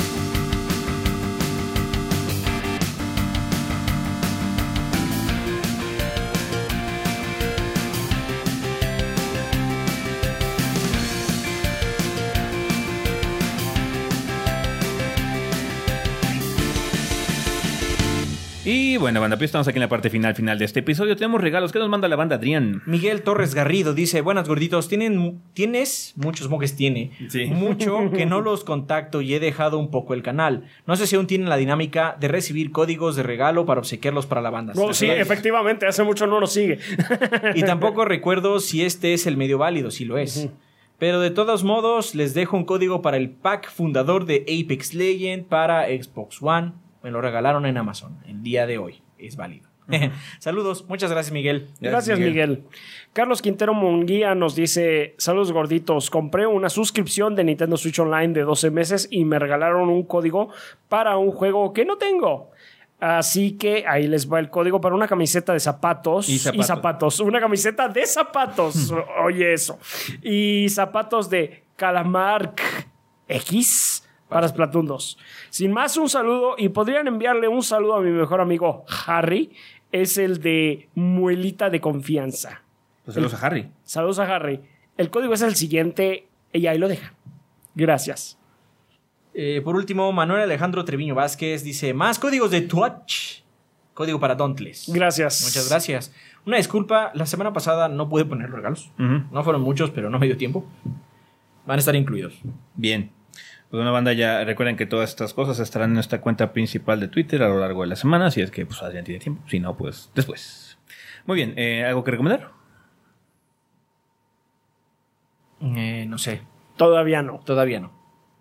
Y bueno, banda, pues estamos aquí en la parte final de este episodio. Tenemos regalos. ¿Qué nos manda la banda, Adrián? Miguel Torres Garrido dice: buenas, gorditos. ¿Tienes? Muchos moques tiene. Sí. Mucho que no los contacto y he dejado un poco el canal. No sé si aún tienen la dinámica de recibir códigos de regalo para obsequiarlos para la banda. No, sí, efectivamente. Hace mucho no nos sigue. Y tampoco recuerdo si este es el medio válido. Si lo es. Pero de todos modos, les dejo un código para el pack fundador de Apex Legends para Xbox One. Me lo regalaron en Amazon el día de hoy. Es válido. Saludos. Muchas gracias, Miguel. Gracias, Miguel. Carlos Quintero Munguía nos dice: saludos, gorditos. Compré una suscripción de Nintendo Switch Online de 12 meses y me regalaron un código para un juego que no tengo. Así que ahí les va el código para una camiseta de zapatos. Y zapatos. Una camiseta de zapatos. Oye, eso. Y zapatos de Calamar X para Splatoon 2. Sin más, un saludo. Y podrían enviarle un saludo a mi mejor amigo Harry. Es el de Muelita de Confianza. Pues saludos a Harry. Saludos a Harry. El código es el siguiente. Y ahí lo deja. Gracias. Por último, Manuel Alejandro Treviño Vázquez dice: más códigos de Twitch. Código para Dauntless. Gracias. Muchas gracias. Una disculpa, la semana pasada no pude poner los regalos. No fueron muchos, pero no me dio tiempo. Van a estar incluidos. Bien. Pues una banda, ya recuerden que todas estas cosas estarán en nuestra cuenta principal de Twitter a lo largo de la semana, si es que pues Adrián tiene tiempo, si no, pues después. Muy bien, ¿algo que recomendar? No sé. Todavía no.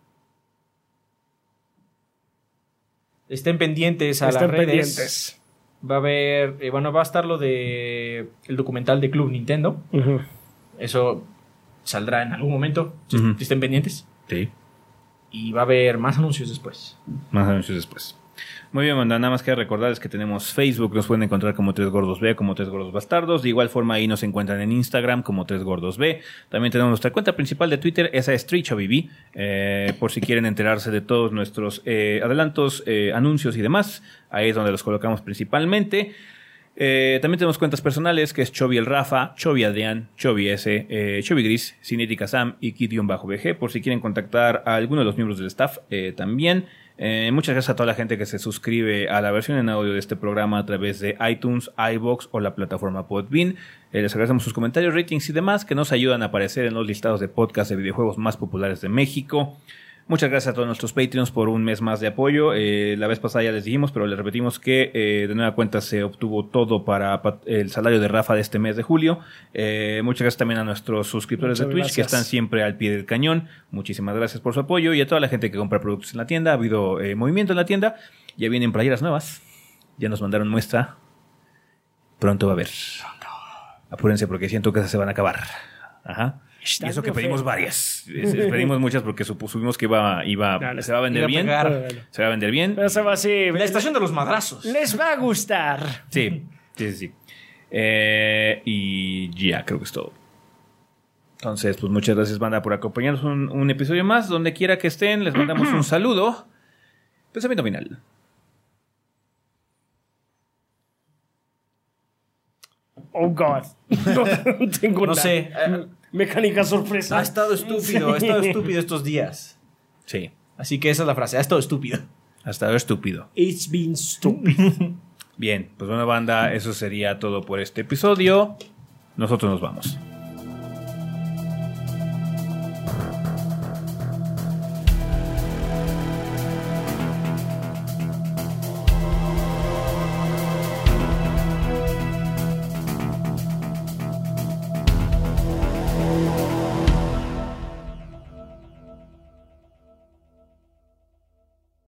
Estén pendientes a las redes. Va a haber, va a estar lo de el documental de Club Nintendo. Eso saldrá en algún momento, si estén pendientes. Sí. Y va a haber más anuncios después. Muy bien, banda, nada más que recordarles que tenemos Facebook, nos pueden encontrar como 3GordosB, como 3GordosBastardos. De igual forma ahí nos encuentran en Instagram como 3GordosB. También tenemos nuestra cuenta principal de Twitter, esa es TrichoBB, por si quieren enterarse de todos nuestros adelantos, anuncios y demás. Ahí es donde los colocamos principalmente. También tenemos cuentas personales, que es Chovy el Rafa, Chovy Adrián, Chovy S, Chovy Gris, Cinética Sam y Kid-BG, por si quieren contactar a alguno de los miembros del staff también. Muchas gracias a toda la gente que se suscribe a la versión en audio de este programa a través de iTunes, iVoox o la plataforma Podbean. Les agradecemos sus comentarios, ratings y demás que nos ayudan a aparecer en los listados de podcast de videojuegos más populares de México. Muchas gracias a todos nuestros Patreons por un mes más de apoyo. La vez pasada ya les dijimos, pero les repetimos que de nueva cuenta se obtuvo todo para el salario de Rafa de este mes de julio. Muchas gracias también a nuestros suscriptores de Twitch que están siempre al pie del cañón. Muchísimas gracias por su apoyo y a toda la gente que compra productos en la tienda. Ha habido movimiento en la tienda. Ya vienen playeras nuevas. Ya nos mandaron muestra. Pronto va a haber. Apúrense porque siento que esas se van a acabar. Ajá. Y eso que pedimos varias. Pedimos muchas porque supimos que se va a vender bien. Se va a vender bien. Pero se va así. La estación de los madrazos. Les va a gustar. Sí. Y ya, creo que es todo. Entonces, pues muchas gracias, banda, por acompañarnos un episodio más. Donde quiera que estén, les mandamos un saludo. Pensamiento final. Oh, God. No tengo No sé. Mecánica sorpresa. Ha estado estúpido estos días. Sí. Así que esa es la frase. Ha estado estúpido. Ha estado estúpido. It's been stupid. Bien, pues bueno, banda, eso sería todo por este episodio. Nosotros nos vamos.